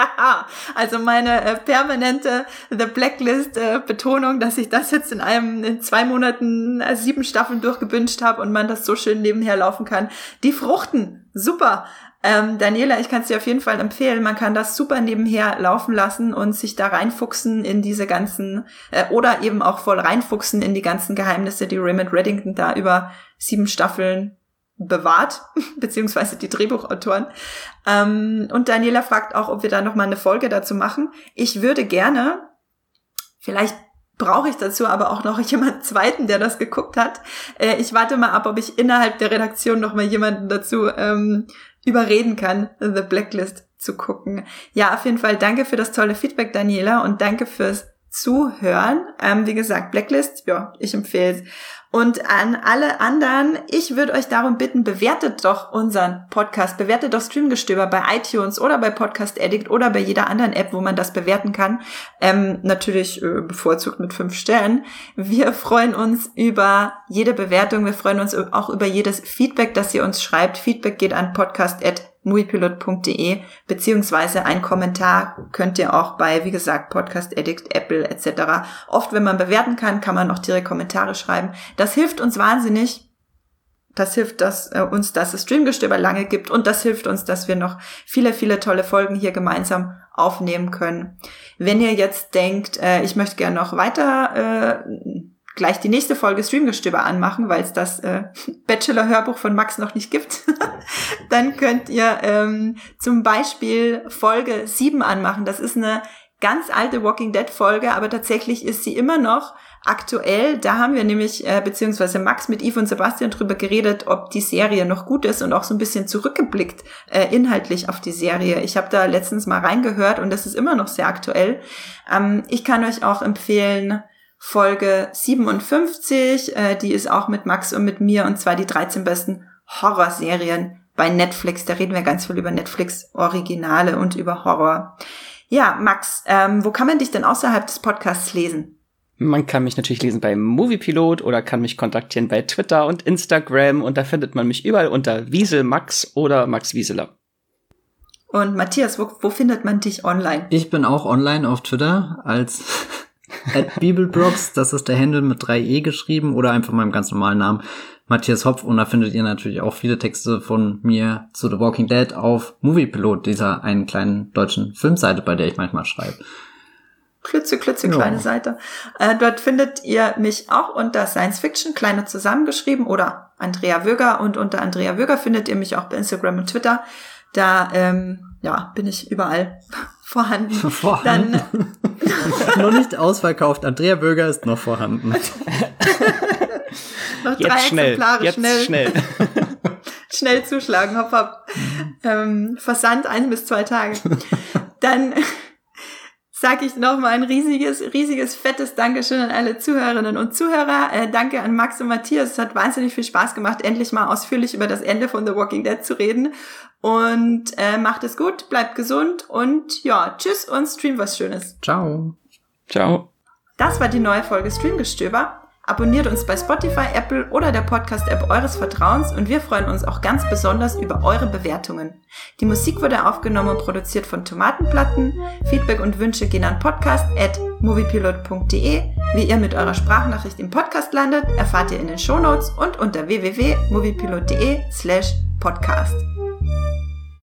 Also meine äh, permanente The Blacklist äh, Betonung, dass ich das jetzt in einem in zwei Monaten äh, sieben Staffeln durchgebinged habe und man das so schön nebenher laufen kann. Die fruchten, super. Ähm, Daniela, ich kann es dir auf jeden Fall empfehlen, man kann das super nebenher laufen lassen und sich da reinfuchsen in diese ganzen, äh, oder eben auch voll reinfuchsen in die ganzen Geheimnisse, die Raymond Reddington da über sieben Staffeln bewahrt, beziehungsweise die Drehbuchautoren. Ähm, und Daniela fragt auch, ob wir da nochmal eine Folge dazu machen. Ich würde gerne, vielleicht brauche ich dazu aber auch noch jemanden zweiten, der das geguckt hat. Äh, ich warte mal ab, ob ich innerhalb der Redaktion nochmal jemanden dazu ähm, überreden kann, The Blacklist zu gucken. Ja, auf jeden Fall danke für das tolle Feedback, Daniela, und danke fürs Zuhören. Ähm, wie gesagt, Blacklist, ja, ich empfehle es. Und an alle anderen, ich würde euch darum bitten, bewertet doch unseren Podcast, bewertet doch Streamgestöber bei iTunes oder bei Podcast Addict oder bei jeder anderen App, wo man das bewerten kann. Ähm, natürlich äh, bevorzugt mit fünf Sternen. Wir freuen uns über jede Bewertung, wir freuen uns auch über jedes Feedback, das ihr uns schreibt. Feedback geht an podcast at moviepilot punkt de, beziehungsweise ein Kommentar könnt ihr auch bei, wie gesagt, Podcast Addict, Apple et cetera. Oft, wenn man bewerten kann, kann man auch direkt Kommentare schreiben. Das hilft uns wahnsinnig. Das hilft dass, äh, uns, dass es Streamgestöber lange gibt, und das hilft uns, dass wir noch viele, viele tolle Folgen hier gemeinsam aufnehmen können. Wenn ihr jetzt denkt, äh, ich möchte gerne noch weiter äh, gleich die nächste Folge Streamgestöber anmachen, weil es das äh, Bachelor-Hörbuch von Max noch nicht gibt, dann könnt ihr ähm, zum Beispiel Folge sieben anmachen. Das ist eine ganz alte Walking Dead-Folge, aber tatsächlich ist sie immer noch aktuell. Da haben wir nämlich, äh, beziehungsweise Max mit Yves und Sebastian drüber geredet, ob die Serie noch gut ist, und auch so ein bisschen zurückgeblickt äh, inhaltlich auf die Serie. Ich habe da letztens mal reingehört und das ist immer noch sehr aktuell. Ähm, ich kann euch auch empfehlen, Folge siebenundfünfzig, äh, die ist auch mit Max und mit mir, und zwar die dreizehn besten Horrorserien bei Netflix. Da reden wir ganz viel über Netflix-Originale und über Horror. Ja, Max, ähm, wo kann man dich denn außerhalb des Podcasts lesen?
Man kann mich natürlich lesen bei Moviepilot oder kann mich kontaktieren bei Twitter und Instagram, und da findet man mich überall unter Wieselmax oder Max Wieseler.
Und Matthias, wo, wo findet man dich online?
Ich bin auch online auf Twitter als at Bibelbrox, das ist der Handle mit drei E geschrieben, oder einfach meinem ganz normalen Namen, Matthias Hopf, und da findet ihr natürlich auch viele Texte von mir zu The Walking Dead auf Moviepilot, dieser einen kleinen deutschen Filmseite, bei der ich manchmal schreibe.
Klütze, klütze, ja. Kleine Seite. Äh, dort findet ihr mich auch unter Science Fiction, kleine zusammengeschrieben, oder Andrea Wöger, und unter Andrea Wöger findet ihr mich auch bei Instagram und Twitter. Da ähm, ja, bin ich überall vorhanden.
Vorhanden. Dann noch nicht ausverkauft. Andrea Wöger ist noch vorhanden.
Noch drei
jetzt schnell,
Exemplare,
jetzt
schnell.
schnell.
Schnell zuschlagen, hopp, hopp. Ähm, Versand ein bis zwei Tage. Dann sage ich nochmal ein riesiges, riesiges, fettes Dankeschön an alle Zuhörerinnen und Zuhörer. Äh, danke an Max und Matthias. Es hat wahnsinnig viel Spaß gemacht, endlich mal ausführlich über das Ende von The Walking Dead zu reden. Und äh, macht es gut, bleibt gesund, und ja, tschüss und stream was Schönes.
Ciao.
Ciao.
Das war die neue Folge Streamgestöber. Abonniert uns bei Spotify, Apple oder der Podcast-App eures Vertrauens, und wir freuen uns auch ganz besonders über eure Bewertungen. Die Musik wurde aufgenommen und produziert von Tomatenplatten. Feedback und Wünsche gehen an podcast at moviepilot punkt de. Wie ihr mit eurer Sprachnachricht im Podcast landet, erfahrt ihr in den Shownotes und unter w w w punkt moviepilot punkt de slash podcast.